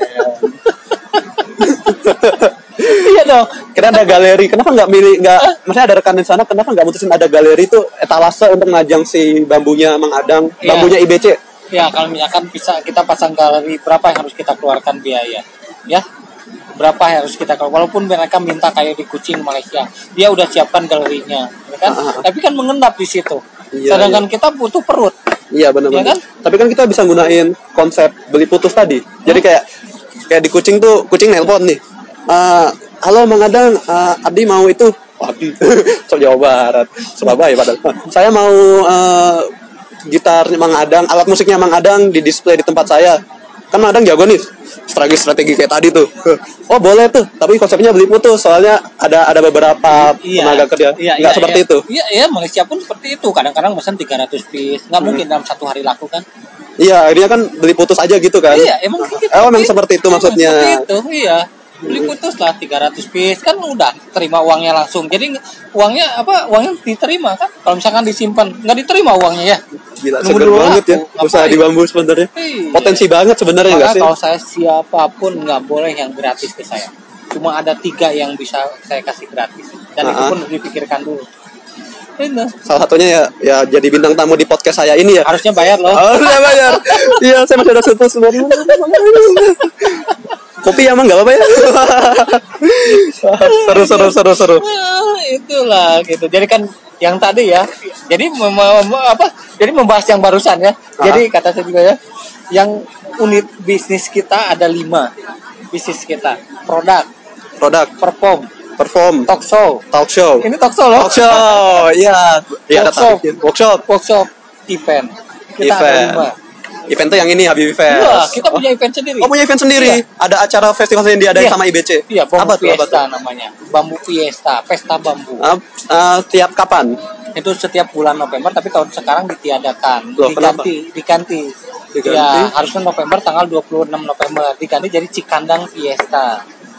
Iya dong. Kita ada galeri. Kenapa nggak milih nggak? Uh. Maksudnya ada rekan di sana. Kenapa nggak mutusin ada galeri itu etalase untuk ngajang si bambunya Mang Adang, iya. bambunya I B C? Ya kalau misalkan bisa kita pasang galeri, berapa yang harus kita keluarkan biaya? Ya. Berapa harus kita kalau walaupun mereka minta kayak di Kucing Malaysia, dia udah siapkan galerinya, ya kan? Uh-huh. Tapi kan mengendap di situ. Iya, Sedangkan iya. kita butuh perut. Iya benar-benar. Ya kan? Tapi kan kita bisa gunain konsep beli putus tadi. Hmm? Jadi kayak kayak di Kucing tuh, Kucing nelpon nih. Uh, halo Mang Adang, uh, Abdi mau itu. Oh, Abdi. So Jawa Barat, Surabaya padahal. Saya mau uh, gitar Mang Adang, alat musiknya Mang Adang di display di tempat saya. Kan Mang Adang jago nih. Strategi-strategi kayak tadi tuh. Oh boleh tuh, tapi konsepnya beli putus soalnya ada ada beberapa iya, tenaga kerja iya, nggak iya, seperti iya. itu. Iya, iya, Malaysia pun seperti itu. Kadang-kadang pesan tiga ratus piece, nggak hmm. mungkin dalam satu hari laku kan? Iya, akhirnya kan beli putus aja gitu kan? Iya, emang gitu. Oh, memang seperti itu maksudnya. Seperti itu, iya. Beli putus lah tiga ratus piece kan udah terima uangnya langsung. Jadi uangnya apa? Uangnya diterima kan? Kalau misalkan disimpan nggak diterima uangnya ya. Gila, seger banget ya usaha di bambu sebenarnya. Iya. Potensi banget sebenarnya nggak sih? Kalau saya siapapun nggak boleh yang gratis ke saya. Cuma ada tiga yang bisa saya kasih gratis. Dan uh-huh. itu pun dipikirkan dulu. Ini. Salah satunya ya, ya jadi bintang tamu di podcast saya ini ya. Harusnya bayar loh. Harusnya bayar. Iya, saya masih ada satu sebenarnya. Kopi emang nggak apa-apa ya? seru seru seru seru. Nah, itulah gitu. Jadi kan yang tadi ya. Jadi mem- mem- apa? Jadi membahas yang barusan ya. Aha. Jadi kata saya juga ya. Yang unit bisnis kita ada lima. Bisnis kita produk, produk, perform, perform, talk show, talk show. Ini talk show loh. Talk show, iya. Iya, workshop, workshop, workshop, event. Kita event. ada lima. Event tuh yang ini Habibie Fest. Iya, kita punya event sendiri. Oh, punya event sendiri. Iya. Ada acara festival yang diadain iya. sama I B C. Iya, Bambu apa Fiesta tuh, apa namanya. Bambu Fiesta, pesta bambu. Uh, uh, tiap kapan? Itu setiap bulan November, tapi tahun sekarang ditiadakan. Loh, diganti, diganti. Diganti. Ya, harusnya November tanggal dua puluh enam November diganti jadi Cikandang Fiesta.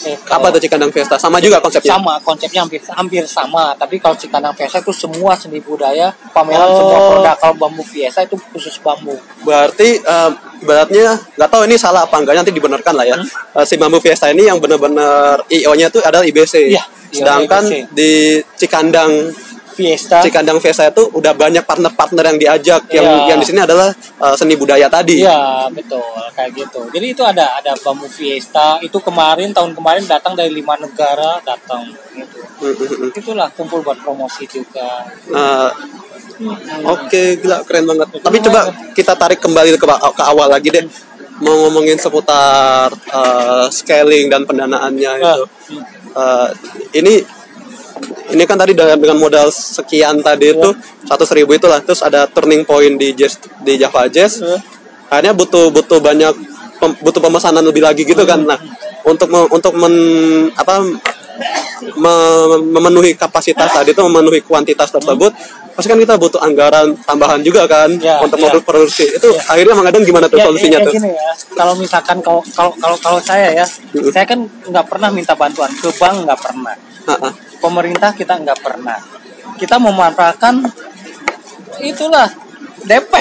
Gitu. Apa tuh Cikandang Fiesta? Sama juga konsepnya? Sama, konsepnya hampir hampir sama. Tapi kalau Cikandang Fiesta itu semua seni budaya, pameran Oh. semua produk. Kalau Bambu Fiesta itu khusus bambu. Berarti uh, beratnya nggak tahu ini salah apa enggak, nanti dibenarkan lah ya. Hmm? Uh, si Bambu Fiesta ini yang benar-benar I O-nya tuh adalah I B C. Iya, sedangkan I B C. Di Cikandang Fiesta. Cikandang Fiesta itu udah banyak partner-partner yang diajak. Yang ya. yang di sini adalah uh, seni budaya tadi. Iya, betul, kayak gitu. Jadi itu ada ada Bambu Fiesta. Itu kemarin tahun kemarin datang dari lima negara datang gitu. Mm-hmm. Itulah kumpul buat promosi juga. Uh, hmm. Oke, okay, gila keren banget. Itu tapi coba kan kita tarik kembali ke, ke awal lagi deh. Hmm. Mau ngomongin seputar uh, scaling dan pendanaannya uh. itu. Uh, ini Ini kan tadi dengan, dengan modal sekian tadi itu seratus ribu itulah, terus ada turning point di jazz, di Java Jazz, uh. akhirnya butuh butuh banyak pem, butuh pemesanan lebih lagi gitu kan. Nah untuk me, untuk men, apa me, memenuhi kapasitas tadi itu, memenuhi kuantitas tersebut, pasti kan kita butuh anggaran tambahan juga kan ya, untuk modul ya. Produksi itu ya. Akhirnya Mang Adang gimana tuh ya, solusinya ya, ya, tuh? Gini ya, kalau misalkan kalau kalau kalau kalau saya ya, uh. saya kan nggak pernah minta bantuan ke bank, nggak pernah. Uh-uh. Pemerintah kita nggak pernah. Kita memanfaatkan itulah D P.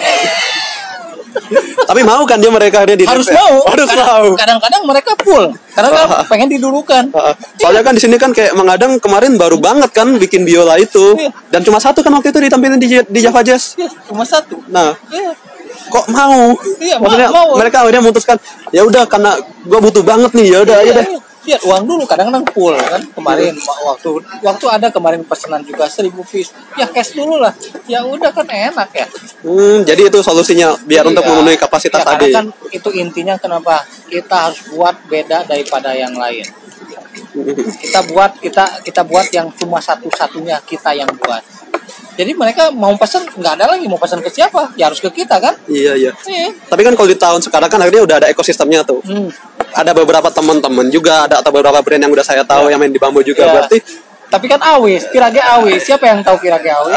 Tapi mau kan dia mereka dia di harus D P? Mau. Harus kadang, mau. Kadang-kadang mereka full. Karena kan pengen didulukan. Soalnya kan di sini kan kayak Mang Adang kemarin baru banget kan bikin biola itu. Dan cuma satu kan waktu itu ditampilin di, di Java Jazz. Cuma satu. Nah. Kok mau? Iya, maksudnya mau. Mereka akhirnya memutuskan ya udah karena gua butuh banget nih, ya udah aja deh. Iya, uang dulu kadang-kadang full kan. Kemarin hmm. waktu waktu ada kemarin pesanan juga seribu piece. Ya cash dulu lah. Ya udah kan enak ya. Hmm, jadi itu solusinya biar iya. untuk memenuhi kapasitas ya, tadi. Karena kan itu intinya kenapa kita harus buat beda daripada yang lain. Kita buat kita kita buat yang cuma satu-satunya kita yang buat. Jadi mereka mau pesan nggak ada lagi, mau pesan ke siapa? Ya harus ke kita kan? Iya iya. iya. Tapi kan kalau di tahun sekarang kan akhirnya udah ada ekosistemnya tuh. Hmm. Ada beberapa teman-teman juga, ada atau beberapa brand yang udah saya tahu ya. Yang main di Bambu juga ya. Berarti. Tapi kan Awis, Pirage Awis. Siapa yang tahu Pirage Awis?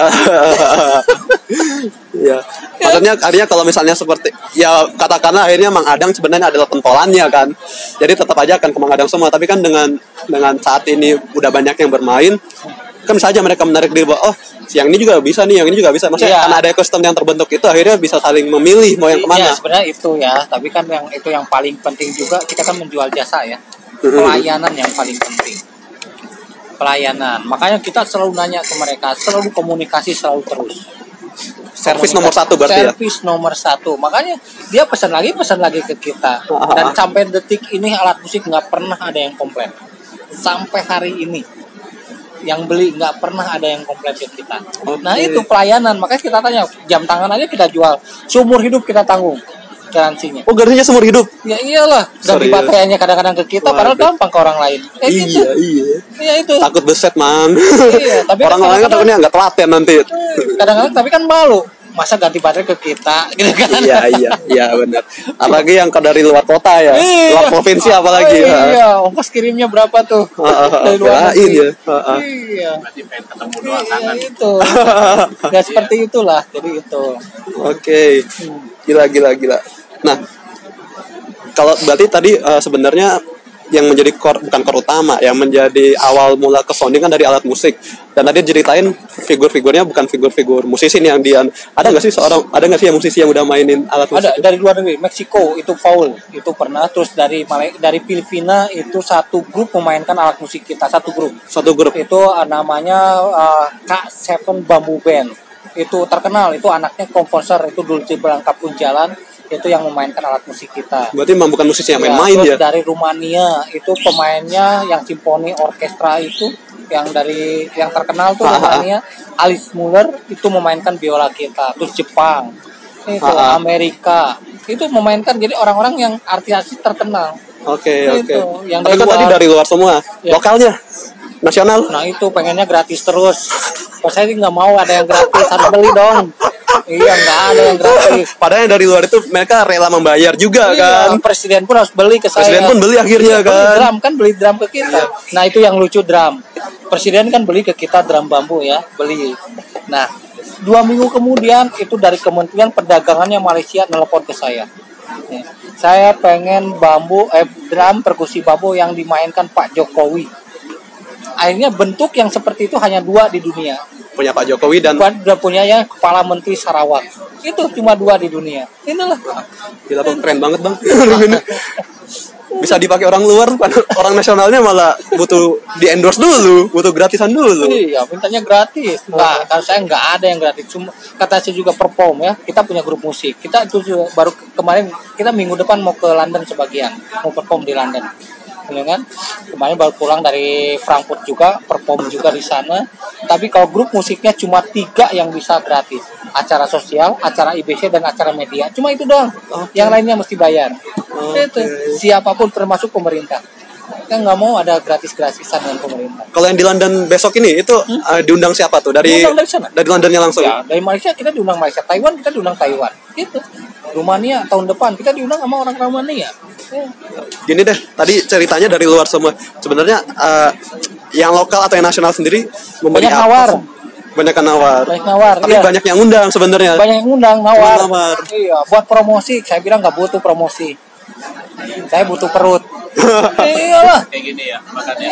Iya. Maksudnya akhirnya kalau misalnya seperti ya katakanlah akhirnya Mang Adang sebenarnya adalah pentolannya kan. Jadi tetap aja akan ke Mang Adang semua. Tapi kan dengan dengan saat ini udah banyak yang bermain. Kan bisa aja mereka menarik diri bahwa oh yang ini juga bisa nih, yang ini juga bisa. Maksudnya yeah. karena ada ekosistem yang terbentuk itu akhirnya bisa saling memilih mau yang kemana. Iya sebenarnya itu ya, tapi kan yang itu yang paling penting juga kita kan menjual jasa ya, pelayanan yang paling penting. Pelayanan, makanya kita selalu nanya ke mereka, selalu komunikasi selalu terus. Servis nomor satu berarti ya. Servis nomor satu, makanya dia pesan lagi pesan lagi ke kita. Dan sampai detik ini alat musik nggak pernah ada yang komplain. Sampai hari ini. Yang beli nggak pernah ada yang komplain ke kita. Okay. Nah itu pelayanan, makanya kita tanya jam tangan aja kita jual, seumur hidup kita tanggung garansinya. Oh garansinya seumur hidup? Ya iyalah, ganti baterainya kadang-kadang ke kita, padahal gampang ke orang lain. Eh, iya gitu. iya. Iya itu. Takut beset man. Iya, tapi orang lain kan takutnya nggak telaten nanti. Kadang-kadang tapi kan malu. Masa ganti baterai ke kita gitu kan. Iya iya iya benar. Apalagi yang dari luar kota ya, iya. luar provinsi apalagi. Oh, iya, ongkos kirimnya berapa tuh? Dari luar negeri. Ya. Iya. Berarti pengen ketemu doang iya, kan. Itu. Ya seperti itulah, jadi itu. Oke. Okay. Gila gila gila. Nah, kalau berarti tadi uh, sebenarnya yang menjadi core, bukan core utama, yang menjadi awal mula ke sounding kan dari alat musik. Dan tadi ceritain figur-figurnya bukan figur-figur musisi nih yang dia ada nggak sih seorang ada nggak sih yang musisi yang udah mainin alat musik? Ada dari luar negeri, Meksiko itu Paul itu pernah, terus dari Malay, dari Filipina itu satu grup memainkan alat musik kita, satu grup. Satu grup. Itu uh, namanya uh, K tujuh Bamboo Band. Itu terkenal, itu anaknya komposer, itu Dulce Blanca Punjalan, itu yang memainkan alat musik kita. Berarti memang bukan musisi yang main-main ya? Terus dari Rumania itu pemainnya yang simfoni orkestra itu yang dari yang terkenal tuh Rumania, Alice Muller itu memainkan biola kita. Terus Jepang itu Ha-ha. Amerika itu memainkan, jadi orang-orang yang artis-artis terkenal. Oke okay, oke. Okay. Yang Tapi kan tadi dari luar semua, ya. Lokalnya nasional. Nah itu pengennya gratis terus. Kalau saya sih nggak mau ada yang gratis, harus beli dong. Iya nggak ada yang gratis. Padahal yang dari luar itu mereka rela membayar juga iya, kan. Presiden pun harus beli ke saya. Presiden pun beli akhirnya iya, kan. Beli drum kan, beli drum ke kita. Nah itu yang lucu drum. Presiden kan beli ke kita drum bambu ya, beli. Nah dua minggu kemudian itu dari Kementerian Perdagangannya Malaysia nelpon ke saya. Saya pengen bambu eh drum perkusi bambu yang dimainkan Pak Jokowi. Akhirnya bentuk yang seperti itu hanya dua di dunia. Punya Pak Jokowi dan udah punya ya Kepala Menteri Sarawak. Itu cuma dua di dunia. Inilah. Gila bang, keren banget bang. Bisa dipakai orang luar, orang nasionalnya malah butuh di endorse dulu, butuh gratisan dulu. Iya, mintanya gratis. Nah, kalau saya nggak ada yang gratis. Cuma kata saya juga perform ya. Kita punya grup musik. Kita itu juga baru kemarin kita minggu depan mau ke London sebagian, mau perform di London. Ya kan? Kemarin baru pulang dari Frankfurt juga, perform juga di sana. Tapi kalau grup musiknya cuma tiga yang bisa gratis. Acara sosial, acara I B C, dan acara media. Cuma itu doang. Okay. Yang lainnya mesti bayar. Okay. Itu siapapun termasuk pemerintah. Kita nggak mau ada gratis-gratisan dengan pemerintah. Kalau yang di London besok ini itu hmm? uh, diundang siapa tuh? Dari diundang dari sana. Dari Londonnya langsung. Ya, dari Malaysia kita diundang Malaysia, Taiwan kita diundang Taiwan. Gitu. Rumania tahun depan kita diundang sama orang Rumania. Ya. Gini deh, tadi ceritanya dari luar semua. Sebenarnya uh, yang lokal atau yang nasional sendiri memberi banyak nawar. Banyak yang nawar. Banyak nawar. Tapi iya. Banyak yang undang sebenarnya. Banyak yang undang nawar. nawar. Iya, buat promosi. Saya bilang nggak butuh promosi. Saya butuh perut. Iyalah. Kayak gini ya makannya.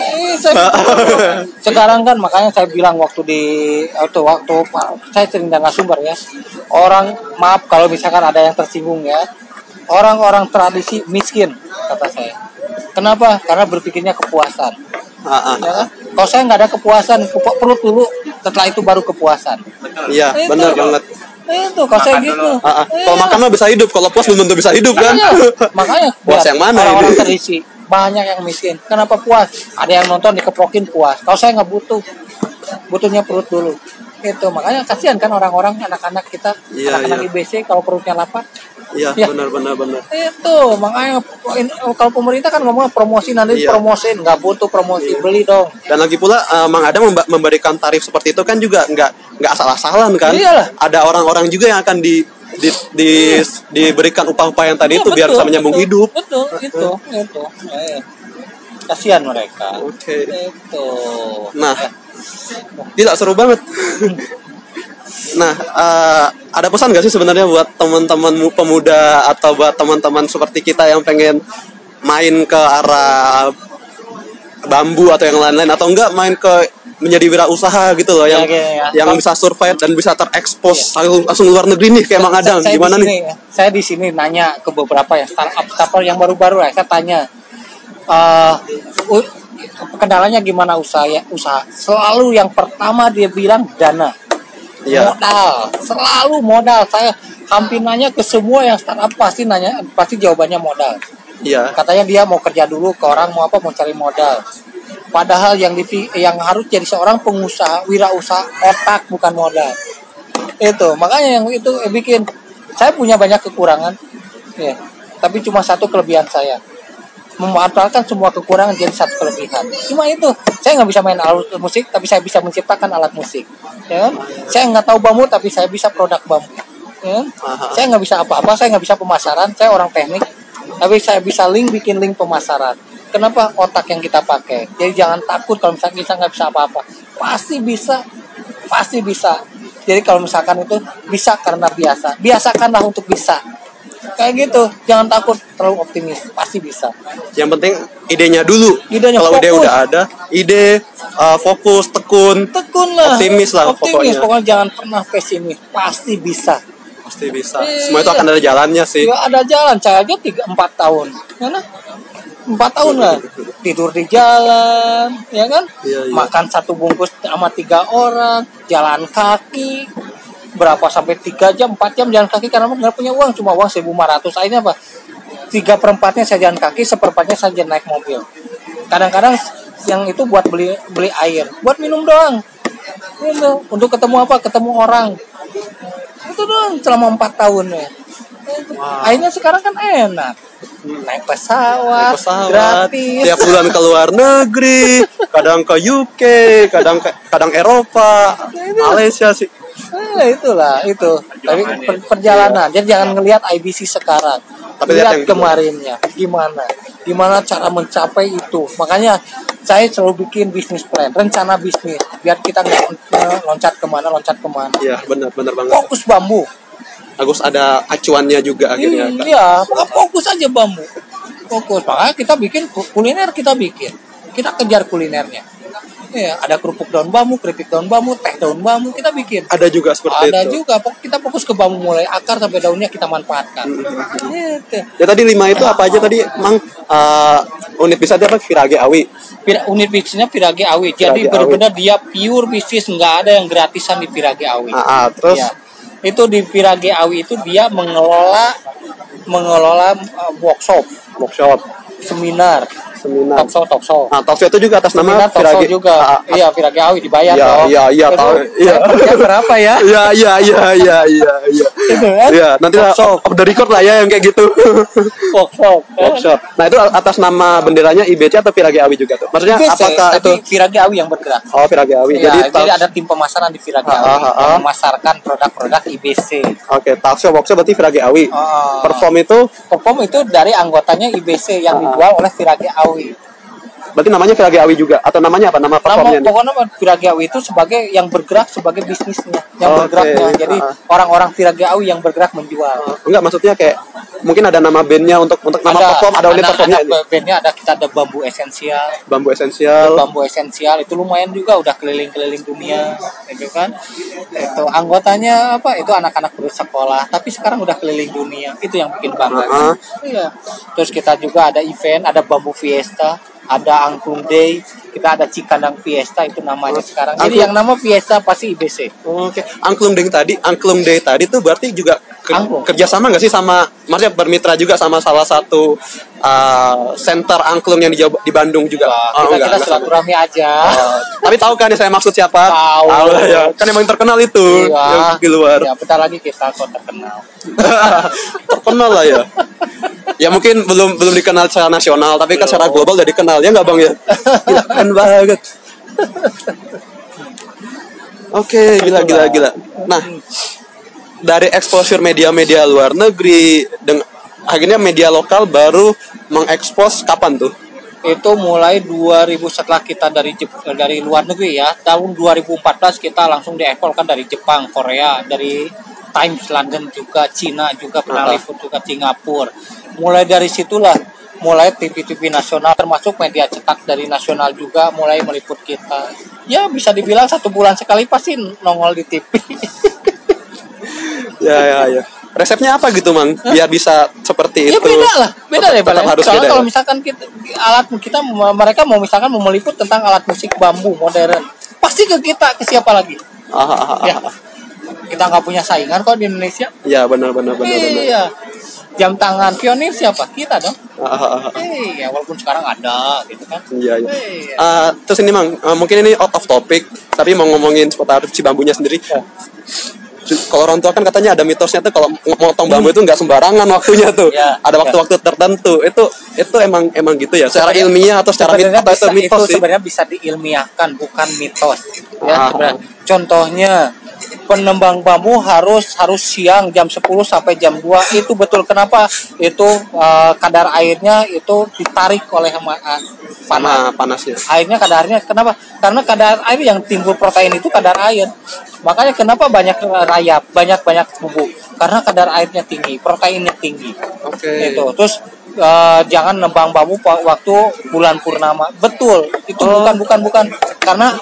Sekarang kan makanya saya bilang waktu di waktu waktu saya sering dengar sumber ya. Orang maaf kalau misalkan ada yang tersinggung ya. Orang-orang tradisi miskin kata saya. Kenapa? Karena berpikirnya kepuasan. Ya kan? Kalau saya nggak ada kepuasan, perut dulu. Setelah itu baru kepuasan. Iya, benar banget. Itu kalau saya gitu. Uh, uh. Kalau makan mah bisa hidup, kalau puas belum tentu bisa hidup kan. Makanya puas yang mana orang-orang ini? Terisi banyak yang miskin. Kenapa puas? Ada yang nonton dikeprokin puas. Kalau saya nggak butuh, butuhnya perut dulu. Itu makanya kasihan kan orang-orang anak-anak kita, iya, anak-anak iya. I B C kalau perutnya lapar. Iya, ya. benar benar benar. Itu makanya kalau pemerintah kan ngomong promosi nanti iya. promosin, nggak butuh promosi, iya. beli dong. Dan lagi pula uh, Mang Adam memberikan tarif seperti itu kan juga nggak nggak asal-asalan kan. Iyalah. Ada orang-orang juga yang akan di di, di iya. diberikan upah-upah yang tadi iya, itu betul, biar bisa menyambung betul, hidup. Betul, itu itu. Eh. Kasihan mereka. Oke. Okay. Itu. Nah, tidak seru banget. Nah, uh, ada pesan gak sih sebenarnya buat teman-teman pemuda atau buat teman-teman seperti kita yang pengen main ke arah bambu atau yang lain-lain atau enggak main ke menjadi wirausaha gitu loh yang ya, ya. yang bisa survive dan bisa terekspos ya. langsung luar negeri nih kayak Mang Adam gimana sini, nih? Ya. Saya di sini nanya ke beberapa ya startup startup yang baru-baru ya, saya tanya uh, uh, kendalanya gimana usaha ya, usaha selalu yang pertama dia bilang dana. Ya. Modal, selalu modal. Saya hampir nanya ke semua yang startup pasti nanya, pasti jawabannya modal. Iya. Katanya dia mau kerja dulu ke orang mau apa mau cari modal. Padahal yang di, yang harus jadi seorang pengusaha, wirausaha otak bukan modal. Itu makanya yang itu eh, bikin saya punya banyak kekurangan, ya. Tapi cuma satu kelebihan saya. Memanfaatkan semua kekurangan jadi satu kelebihan. Cuma itu, saya nggak bisa main alat musik, tapi saya bisa menciptakan alat musik. Ya kan? Saya nggak tahu bambu, tapi saya bisa produk bambu. Ya kan? Saya nggak bisa apa-apa, saya nggak bisa pemasaran, saya orang teknik, tapi saya bisa link, bikin link pemasaran. Kenapa? Otak yang kita pakai. Jadi jangan takut kalau misalnya kita nggak bisa apa-apa. Pasti bisa, pasti bisa. Jadi kalau misalkan itu bisa karena biasa, biasakanlah untuk bisa. Kayak gitu, jangan takut terlalu optimis, pasti bisa. Yang penting idenya dulu. Idenya kalau ide udah ada, ide uh, fokus, tekun, tekun lah, optimis lah optimis, pokoknya. Pokoknya jangan pernah pesimis, pasti bisa. Pasti bisa. E, Semua itu akan ada jalannya sih. Ya ada jalan, saya aja tiga empat tahun, mana? Empat tahun lah, tidur di jalan, ya kan? Ya, ya. Makan satu bungkus sama tiga orang, jalan kaki. Berapa sampai tiga jam, empat jam jalan kaki karena nggak punya uang, cuma uang seribu lima ratus. Akhirnya apa? tiga per empatnya saya jalan kaki, seperempatnya saya naik mobil. Kadang-kadang yang itu buat beli beli air, buat minum doang. Itu untuk ketemu apa? Ketemu orang. Itu doang selama empat tahun ya. Wow. Akhirnya sekarang kan enak. Naik pesawat, naik pesawat gratis. Tiap bulan ke luar negeri, kadang ke U K, kadang ke, kadang Eropa, Malaysia sih. Nah, itulah itu. Tapi per, perjalanan. Iya. Jadi jangan ngelihat I B C sekarang. Tapi lihat kemarinnya. Gimana? Gimana cara mencapai itu? Makanya saya selalu bikin bisnis plan, rencana bisnis, biar kita nggak loncat kemana, loncat kemana. Iya, benar, benar banget. Fokus bambu. Harus ada acuannya juga akhirnya. Hmm, iya, pokoknya fokus aja bambu. Fokus. Makanya kita bikin kuliner, kita bikin. Kita kejar kulinernya. Iya, ada kerupuk daun bambu, keripik daun bambu, teh daun bambu, kita bikin. Ada juga seperti Ada itu. juga. Kita fokus ke bambu mulai akar sampai daunnya kita manfaatkan. Gitu. Ya tadi lima itu apa aja tadi, Mang? Uh, unit bisa apa? Virage Awi. Unit bisnisnya Virage Awi. Jadi Virage benar-benar dia pure bisnis, nggak ada yang gratisan di Virage Awi. Ah, ah, terus ya. Itu di Virage Awi itu dia mengelola mengelola uh, workshop, workshop, seminar, seminar, talkshow, talkshow. Nah, talkshow itu juga atas nama Virage juga. Ah, iya, Virage Awi dibayar ya, dong. Iya, iya, tahu. Iya. Kerja berapa ya? Iya, iya, iya, iya, iya, iya. Itu kan? Iya, nanti off the record lah ya yang kayak gitu. Workshop. Workshop. Nah, itu atas nama benderanya I B C atau Virage Awi juga tuh? Maksudnya I B C, apakah tapi itu Virage Awi yang bergerak? Oh, Virage Awi. Ya, jadi, jadi ada tim pemasaran di Virage ah, Awi ah, ah, yang memasarkan produk-produk I B C. Oke, okay, talkshow workshop berarti Virage Awi. Oh. Perform itu perform itu dari anggotanya I B C yang dijual oleh Virage Awi. Berarti namanya Virage Awi juga atau namanya apa? Nama performnya? Nama pokoknya Virage Awi itu sebagai yang bergerak sebagai bisnisnya, yang oh, bergeraknya. Okay. Jadi uh. orang-orang Virage Awi yang bergerak menjual. Uh, enggak, maksudnya kayak mungkin ada nama bandnya untuk untuk nama ada, perform, ada unit performnya ada ini. Bandnya ada, kita ada bambu esensial. Bambu esensial. Bambu esensial itu lumayan juga, udah keliling-keliling dunia, gitu kan. Itu anggotanya apa? Itu anak-anak bersekolah, tapi sekarang udah keliling dunia. Itu yang bikin bangga. Uh-huh. Iya. Terus kita juga ada event, ada Bambu Fiesta, ada Angklung Day, kita ada Cikandang Fiesta, itu namanya oh, sekarang. Jadi Angklung, yang nama Fiesta pasti I B C. Oh, Oke. Okay. Angklung Day tadi, Angklung Day tadi tuh berarti juga ke, kerjasama nggak sih sama, maksudnya bermitra juga sama salah satu uh, center angklung yang di, di Bandung juga? Wah, kita oh, kita silaturahmi aja. Oh, tapi tahu kan saya maksud siapa? Tahu. Tahu ya. Kan emang terkenal itu iya, yang di luar. Ya, bentar lagi kita kok terkenal. Terkenal lah ya. Ya mungkin belum belum dikenal secara nasional, tapi kan secara global udah dikenal ya nggak bang ya? Gila, keren banget. Oke, okay, gila gila gila. Nah, dari exposure media-media luar negeri, dengan akhirnya media lokal baru mengekspos kapan tuh? Itu mulai dua ribu setelah kita dari dari luar negeri ya, tahun dua ribu empat belas kita langsung diekspor kan dari Jepang, Korea, dari Times London juga, Cina juga pernah uh-huh. liput juga, Singapura. Mulai dari situlah mulai T V-T V nasional termasuk media cetak dari nasional juga mulai meliput kita. Ya bisa dibilang satu bulan sekali pasti nongol di T V. ya ya ya. Resepnya apa gitu mang? Biar bisa seperti ya, itu. Ya beda lah, beda deh. Tetap harus beda. Kalau misalkan kita alat kita mereka mau misalkan mau meliput tentang alat musik bambu modern, pasti ke kita, ke siapa lagi? Ah, ah, ah, ya. Kita nggak punya saingan kok di Indonesia. Iya benar benar benar iya. benar. Jam tangan pionir siapa? Kita dong. Ah, ah, ah. Iya, walaupun sekarang ada gitu kan. Iya iya. iya. Uh, terus ini mang, uh, mungkin ini out of topic, tapi mau ngomongin seputar si bambunya sendiri. Ya. Kalau orang tua kan katanya ada mitosnya tuh kalau motong bambu itu nggak sembarangan waktunya tuh. Ya, ada waktu-waktu ya. tertentu. Itu itu emang emang gitu ya. Secara sebenarnya, ilmiah atau secara mitos bisa, itu mitos itu sih. Sebenarnya bisa diilmiahkan, bukan mitos. Ya, ah, contohnya penembang bambu harus harus siang jam sepuluh sampai jam dua. Itu betul. Kenapa? Itu uh, kadar airnya itu ditarik oleh uh, panas. Panasnya. Airnya kadarnya kenapa? Karena kadar air yang timbul protein itu kadar air. Makanya kenapa banyak rayap, banyak-banyak bubuk? Karena kadar airnya tinggi, proteinnya tinggi. Oke. Okay. Itu. Terus uh, jangan nembang bambu waktu bulan purnama. Betul. Itu oh. bukan bukan bukan karena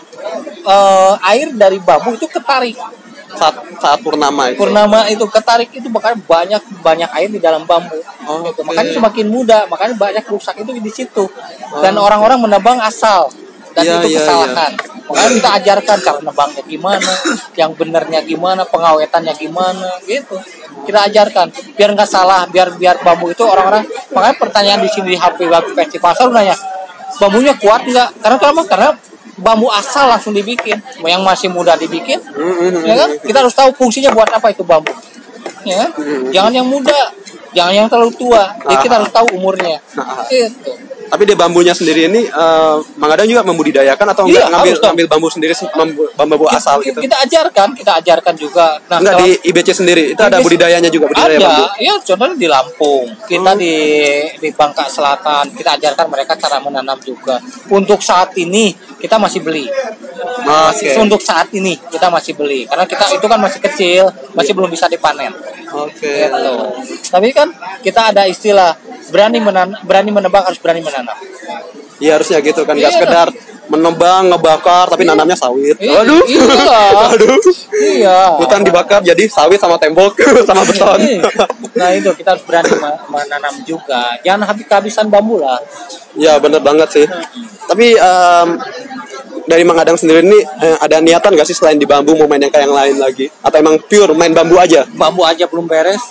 uh, air dari bambu itu ketarik. Saat, saat purnama itu. Purnama itu ketarik itu makanya banyak banyak air di dalam bambu. Oh, gitu. Okay. Makanya semakin muda, makanya banyak rusak itu di situ. Dan oh, orang-orang menebang asal dan ya, itu kesalahan. Ya, ya. Makanya kita ajarkan cara nebangnya gimana, yang benernya gimana, pengawetannya gimana, gitu. Kita ajarkan biar nggak salah, biar biar bambu itu orang-orang. Makanya pertanyaan di sini di H P Bambu Festival selalu nanya, bambunya kuat nggak? Karena kenapa? Karena bambu asal langsung dibikin, yang masih muda dibikin, ya kan? Kita harus tahu fungsinya buat apa itu bambu, ya kan? Jangan yang muda, jangan yang terlalu tua. Jadi kita harus tahu umurnya. Itu. Tapi di bambunya sendiri ini, uh, Mang Adang juga membudidayakan atau iya, enggak ngambil ngambil bambu sendiri, bambu, bambu asal kita, gitu? Kita ajarkan, kita ajarkan juga. Nah, enggak di I B C sendiri itu I B C, ada budidayanya juga, budidaya ada, bambu. Iya, contohnya di Lampung, kita hmm. di di Bangka Selatan, kita ajarkan mereka cara menanam juga. Untuk saat ini kita masih beli. Masih Oke. untuk saat ini kita masih beli karena kita itu kan masih kecil, masih belum bisa dipanen. Oke. Gitu. Tapi kan kita ada istilah berani menan berani menebang harus berani menanam. Iya harusnya gitu kan, nggak Iya. sekedar menebang, ngebakar, tapi nanamnya sawit. Iya. Waduh, Iya. aduh. Iya. Hutan dibakar jadi sawit sama tembok sama beton. Iya. Nah itu kita harus berani ma- menanam juga. Jangan habis kehabisan bambu lah. Ya bener banget sih. Tapi em, dari Mang Adang sendiri ini eh, ada niatan gak sih selain di bambu mau main yang kayak yang lain lagi? Atau emang pure main bambu aja? Bambu aja belum beres.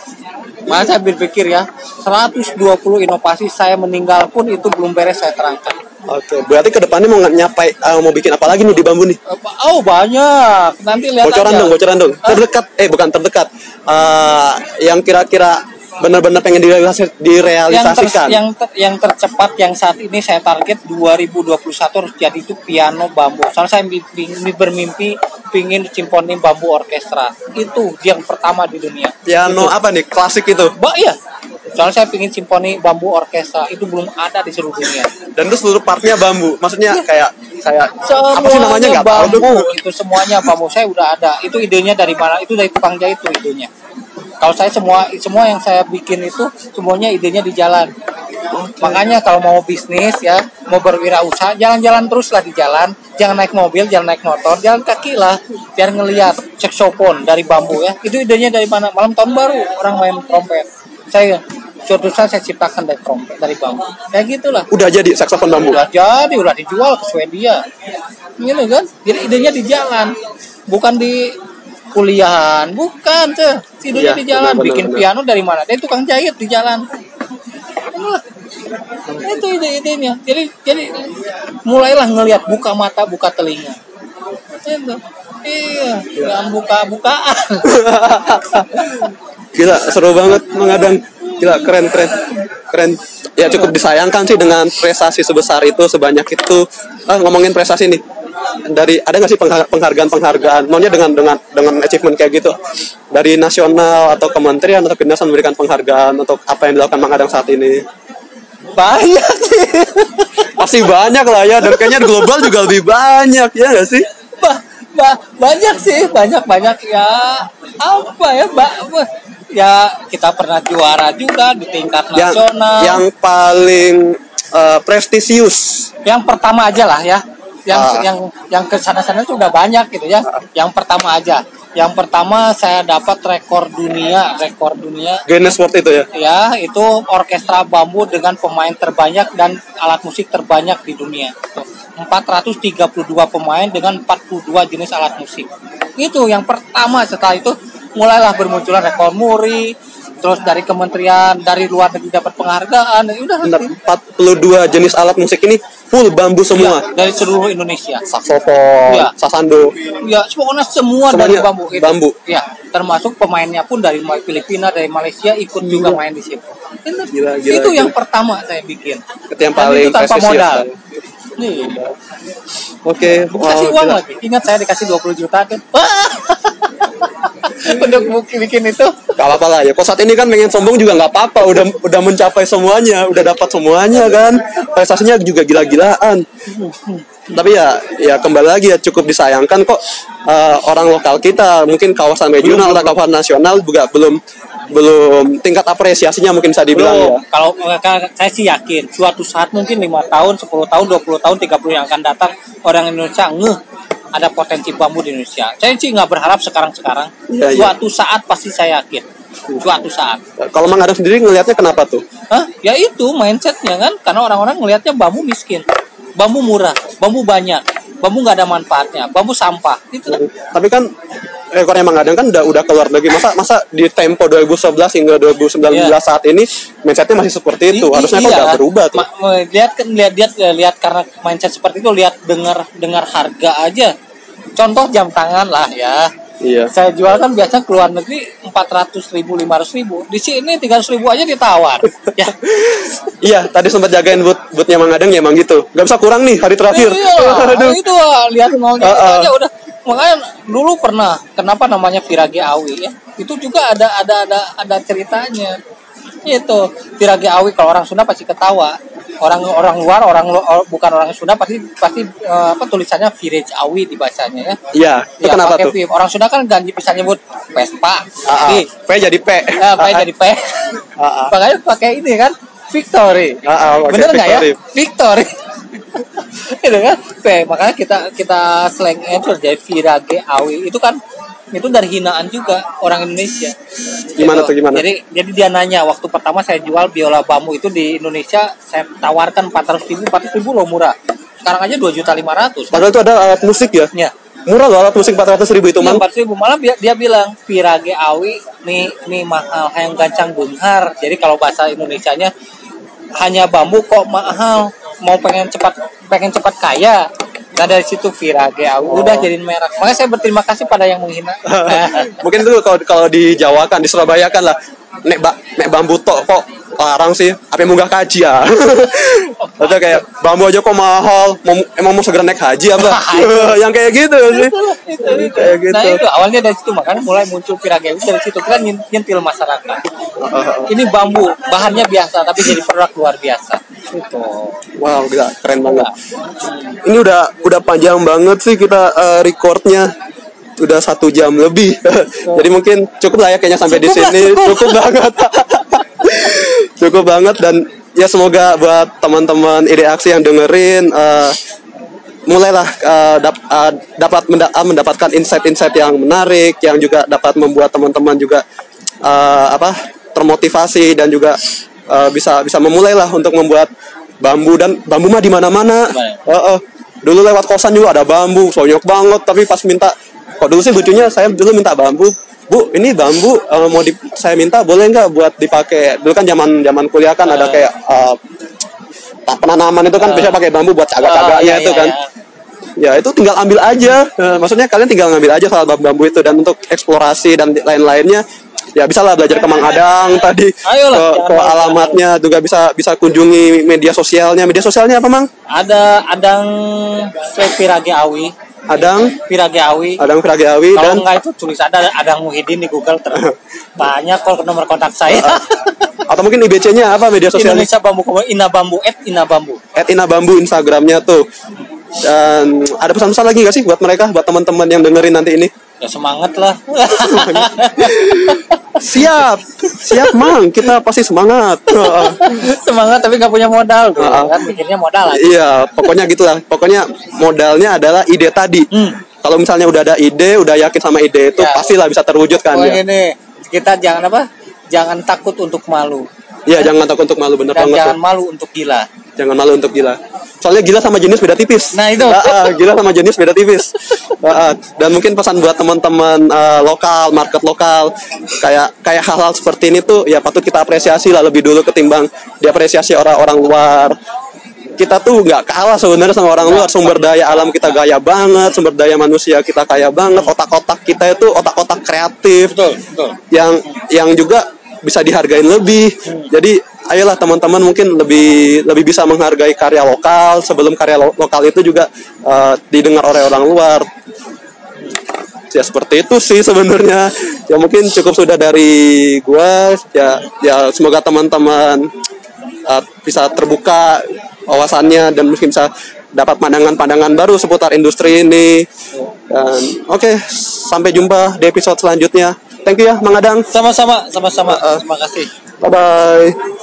Masa saya berpikir ya, seratus dua puluh inovasi saya meninggal pun itu belum beres saya terangkan. Oke, berarti kedepannya mau nyapai eh, mau bikin apa lagi nih di bambu nih? Oh banyak, nanti lihat Bocoran aja. dong, bocoran dong. Hah? Terdekat, eh bukan terdekat. Eh, yang kira-kira benar-benar pengen direalisasi- yang ter, direalisasikan. yang ter- yang tercepat yang saat ini saya target dua ribu dua puluh satu harus jadi itu piano bambu. Soalnya saya mimpi, bermimpi pingin simfoni bambu orkestra. Itu yang pertama di dunia. Piano Itu. apa nih? Klasik itu. Ba iya. Soalnya saya pingin simfoni bambu orkestra itu belum ada di seluruh dunia. Dan itu seluruh partnya bambu. Maksudnya kayak kayak Semuanya apa sih namanya nggak tahu tuh. bambu. Itu semuanya bambu. Saya udah ada. Itu idenya dari mana? Itu dari tukang jahit tuh idenya. Kalau saya semua semua yang saya bikin itu semuanya idenya di jalan. Makanya kalau mau bisnis ya, mau berwirausaha, jalan-jalan terus lah di jalan. Jangan naik mobil, jangan naik motor, jalan kaki lah. Biar ngelihat saksofon dari bambu ya. Itu idenya dari mana? Malam tahun baru orang main trompet. Saya suatu saat saya ciptakan dari trompet dari bambu. Kayak gitulah. Udah jadi saksofon bambu. Udah jadi, udah dijual ke Swedia. Gitu kan? Jadi idenya di jalan, bukan di kuliahan, bukan tuh. Idenya Iya, di jalan. benar, benar, Bikin benar. piano dari mana? Dari tukang jahit di jalan. Inilah. Itu ide-idenya. Jadi jadi mulailah ngelihat, buka mata, buka telinga. Itu. Iya, jangan buka-bukaan. Gila, seru banget mengadang. Gila, keren keren. Keren. Ya cukup disayangkan sih dengan prestasi sebesar itu, sebanyak itu. Ah, ngomongin prestasi nih. Dari ada nggak sih pengha- penghargaan-penghargaan? Maunya dengan dengan dengan achievement kayak gitu. Dari nasional atau kementerian atau dinas memberikan penghargaan untuk apa yang dilakukan Mang Adang saat ini. Banyak sih. Pasti banyak lah ya, dan kayaknya di global juga lebih banyak ya nggak sih? Bah, bah, banyak sih, banyak-banyak ya. Apa ya, Mbak? Ya kita pernah juara juga di tingkat Yang nasional. yang paling eh, prestisius. Yang pertama aja lah ya. Yang Ah. yang yang ke sana-sana sudah banyak gitu ya. Yang pertama aja. Yang pertama saya dapat rekor dunia, rekor dunia. Guinness World itu ya. Ya, itu orkestra bambu dengan pemain terbanyak dan alat musik terbanyak di dunia. empat ratus tiga puluh dua pemain dengan empat puluh dua jenis alat musik. Itu yang pertama. Setelah itu mulailah bermunculan rekor muri, terus dari kementerian, dari luar negeri dapat penghargaan. Ya udah Benar, empat puluh dua jenis alat musik ini full bambu semua. ya, dari seluruh Indonesia. Saksofon, Iya. sasando. Ya, pokoknya semua Semuanya dari bambu. Itu. bambu. Ya, termasuk pemainnya pun dari Filipina, dari Malaysia ikut juga main di situ. Itu, Gila, gila, itu gila. yang pertama saya bikin. Itu yang Dan paling itu tanpa prestisius. modal. Tadi. Nih, Oke, dikasih wow, uang gila. lagi. Ingat saya dikasih dua puluh juta tuh. Untuk bikin bikin itu. Gak apa-apa lah ya. Kok saat ini kan pengen sombong juga nggak apa-apa. Udah udah mencapai semuanya, udah dapat semuanya kan. Prestasinya juga gila-gilaan. Tapi ya ya kembali lagi ya cukup disayangkan kok eh, orang lokal kita mungkin kawasan regional atau kawasan nasional juga belum belum tingkat apresiasinya mungkin bisa dibilang ya. Belum. Kalau kalau saya sih yakin suatu saat mungkin lima tahun, sepuluh tahun, dua puluh tahun, tiga puluh yang akan datang orang Indonesia ngeh ada potensi bambu di Indonesia. Saya sih nggak berharap sekarang-sekarang. Iya, iya. Suatu saat pasti saya yakin. Suatu saat. Kalau Mang Adang sendiri ngelihatnya kenapa tuh? Hah? Ya itu mindsetnya kan, karena orang-orang ngelihatnya bambu miskin, bambu murah, bambu banyak, bambu nggak ada manfaatnya, bambu sampah. Itu kan. Tapi kan ekornya Mang Adang kan udah udah keluar lagi. Masa masa di tempo dua ribu sebelas hingga dua ribu sembilan belas Iya. saat ini mindsetnya masih seperti itu. I- Harusnya kok iya. udah berubah tuh. Ma- ma- lihat kan lihat lihat lihat karena mindset seperti itu, lihat dengar dengar harga aja. Contoh jam tangan lah ya. Iya. Saya jual kan biasa ke luar negeri empat ratus ribu, lima ratus ribu. Di sini tiga ratus ribu aja ditawar. Ya. Iya, tadi sempat jagain boot bootnya Mang Adang ya emang gitu. Gak bisa kurang nih hari terakhir. Iya, Aduh. itu ah, lihat maunya Uh, itu uh. aja udah. Makanya dulu pernah, kenapa namanya Virage Awi ya? Itu juga ada ada ada ada ceritanya. Itu Virage Awi, kalau orang Sunda pasti ketawa. Orang orang luar, orang lu- or- bukan orang Sunda pasti pasti eh, apa tulisannya Virage Awi dibacanya ya. Iya, itu Ya kenapa pakai tuh? V. Orang Sunda kan ganti bisa nyebut Vespa. Ah, ah. Nih, P jadi P. eh, apa jadi P. Ah, ah. Makanya pakai ini kan Victory. Ah, ah, pakai Bener nggak ya? Victory. Victory. Itu kan P. Makanya kita kita slangnya itu jadi Virage Awi. Itu kan itu dari hinaan juga orang Indonesia. Gimana Gitu. tuh, gimana? Jadi jadi dia nanya, waktu pertama saya jual biola bambu itu di Indonesia saya tawarkan empat ratus ribu, empat ratus ribu loh murah. Sekarang aja dua juta lima ratus. Padahal itu ada alat musik ya. Ya. Murah loh alat musik empat ratus ribu itu, Itu Mang. empat ribu, malah dia, dia bilang Virage Awi nih nih mahal hayang gancang bunghar. Jadi kalau bahasa Indonesianya hanya bambu kok mahal, mau pengen cepat pengen cepat kaya. Nah dari situ Virage Awi Oh. udah jadiin merek. Makanya saya berterima kasih pada yang menghina. Mungkin itu kalau kalau di Jawa kan, di Surabaya kan lah, nek ba, nek bambu tok kok larang sih, apa munggah kaji ya. Atau kayak bambu aja kok mahal, mau, emang mau segera naik haji apa? Yang kayak gitu sih. itu, itu. Kayak gitu. Nah itu awalnya dari situ, makanya mulai muncul Virage Awi dari situ, kita nyen- nyentil masyarakat. Ini bambu bahannya biasa tapi jadi produk luar biasa. Itu. Wow, gila, keren banget. Ini udah udah panjang banget sih kita uh, recordnya. Udah satu jam lebih. Jadi mungkin cukup lah ya kayaknya sampai Cukup di lah, sini. cukup. Cukup banget. Cukup banget, dan ya semoga buat teman-teman ide aksi yang dengerin uh, mulailah uh, dap- uh, dapat menda- uh, mendapatkan insight-insight yang menarik, yang juga dapat membuat teman-teman juga uh, apa termotivasi, dan juga uh, bisa bisa memulailah untuk membuat bambu. Dan bambu mah di mana-mana. Uh, uh. Dulu lewat kosan juga ada bambu, sonyok banget, tapi pas minta, kok dulu sih lucunya saya dulu minta bambu, Bu, ini bambu uh, mau di, saya minta boleh nggak buat dipakai. Dulu kan zaman zaman kuliah kan ada kayak uh, penanaman itu kan Uh, bisa pakai bambu buat cagak-cagaknya iya, itu iya, kan. iya. Ya itu tinggal ambil aja. Uh, maksudnya kalian tinggal ngambil aja soal bambu itu, dan untuk eksplorasi dan lain-lainnya ya bisa lah belajar ke Mang Adang tadi. Ayolah, ke, jangan ke malu. alamatnya juga bisa bisa kunjungi media sosialnya. Media sosialnya apa, Mang? Ada Adang Virage Awi, Adang Virage Awi. Adang Virage Awi, Kalau dan enggak itu tulis ada Adang Muhyiddin di Google ter banyak kok nomor kontak saya. atau mungkin I B C-nya apa media sosialnya? Indonesia Bambu Komunitas, Ina Bambu, at Ina Bambu. at Ina Bambu Instagramnya tuh. Dan ada pesan-pesan lagi gak sih buat mereka, buat teman-teman yang dengerin nanti ini? Ya semangat lah. Siap, siap Mang, kita pasti semangat. Semangat tapi nggak punya modal tuh, Uh-uh. kan mikirnya modal aja. Iya, pokoknya gitulah. Pokoknya modalnya adalah ide tadi. Hmm. Kalau misalnya udah ada ide, udah yakin sama ide itu, Ya. pastilah bisa terwujud kan Oh ya. ini kita jangan apa? Jangan takut untuk malu. Iya, jangan takut untuk malu, bener Dan banget jangan tuh. malu untuk gila. Jangan malu untuk gila. Soalnya gila sama jenius beda tipis. Nah, itu. Ah, ah, gila sama jenius beda tipis. Ah, ah. Dan mungkin pesan buat teman-teman ah, lokal, market lokal, kayak kayak hal-hal seperti ini tuh ya patut kita apresiasi lah lebih dulu ketimbang diapresiasi orang-orang luar. Kita tuh nggak kalah sebenarnya sama orang luar. Sumber daya alam kita kaya banget, sumber daya manusia kita kaya banget, otak-otak kita itu otak-otak kreatif. Betul, betul. yang yang juga bisa dihargain lebih. Jadi ayolah teman-teman mungkin lebih lebih bisa menghargai karya lokal sebelum karya lo- lokal itu juga uh, didengar oleh orang luar. Ya seperti itu sih sebenarnya. Ya mungkin cukup sudah dari gua. Ya ya semoga teman-teman uh, bisa terbuka wawasannya, dan mungkin bisa dapat pandangan-pandangan baru seputar industri ini. Dan oke, okay, sampai jumpa di episode selanjutnya. Thank you ya Mang Adang. Sama-sama, sama-sama. Uh, uh. Terima kasih. Bye bye.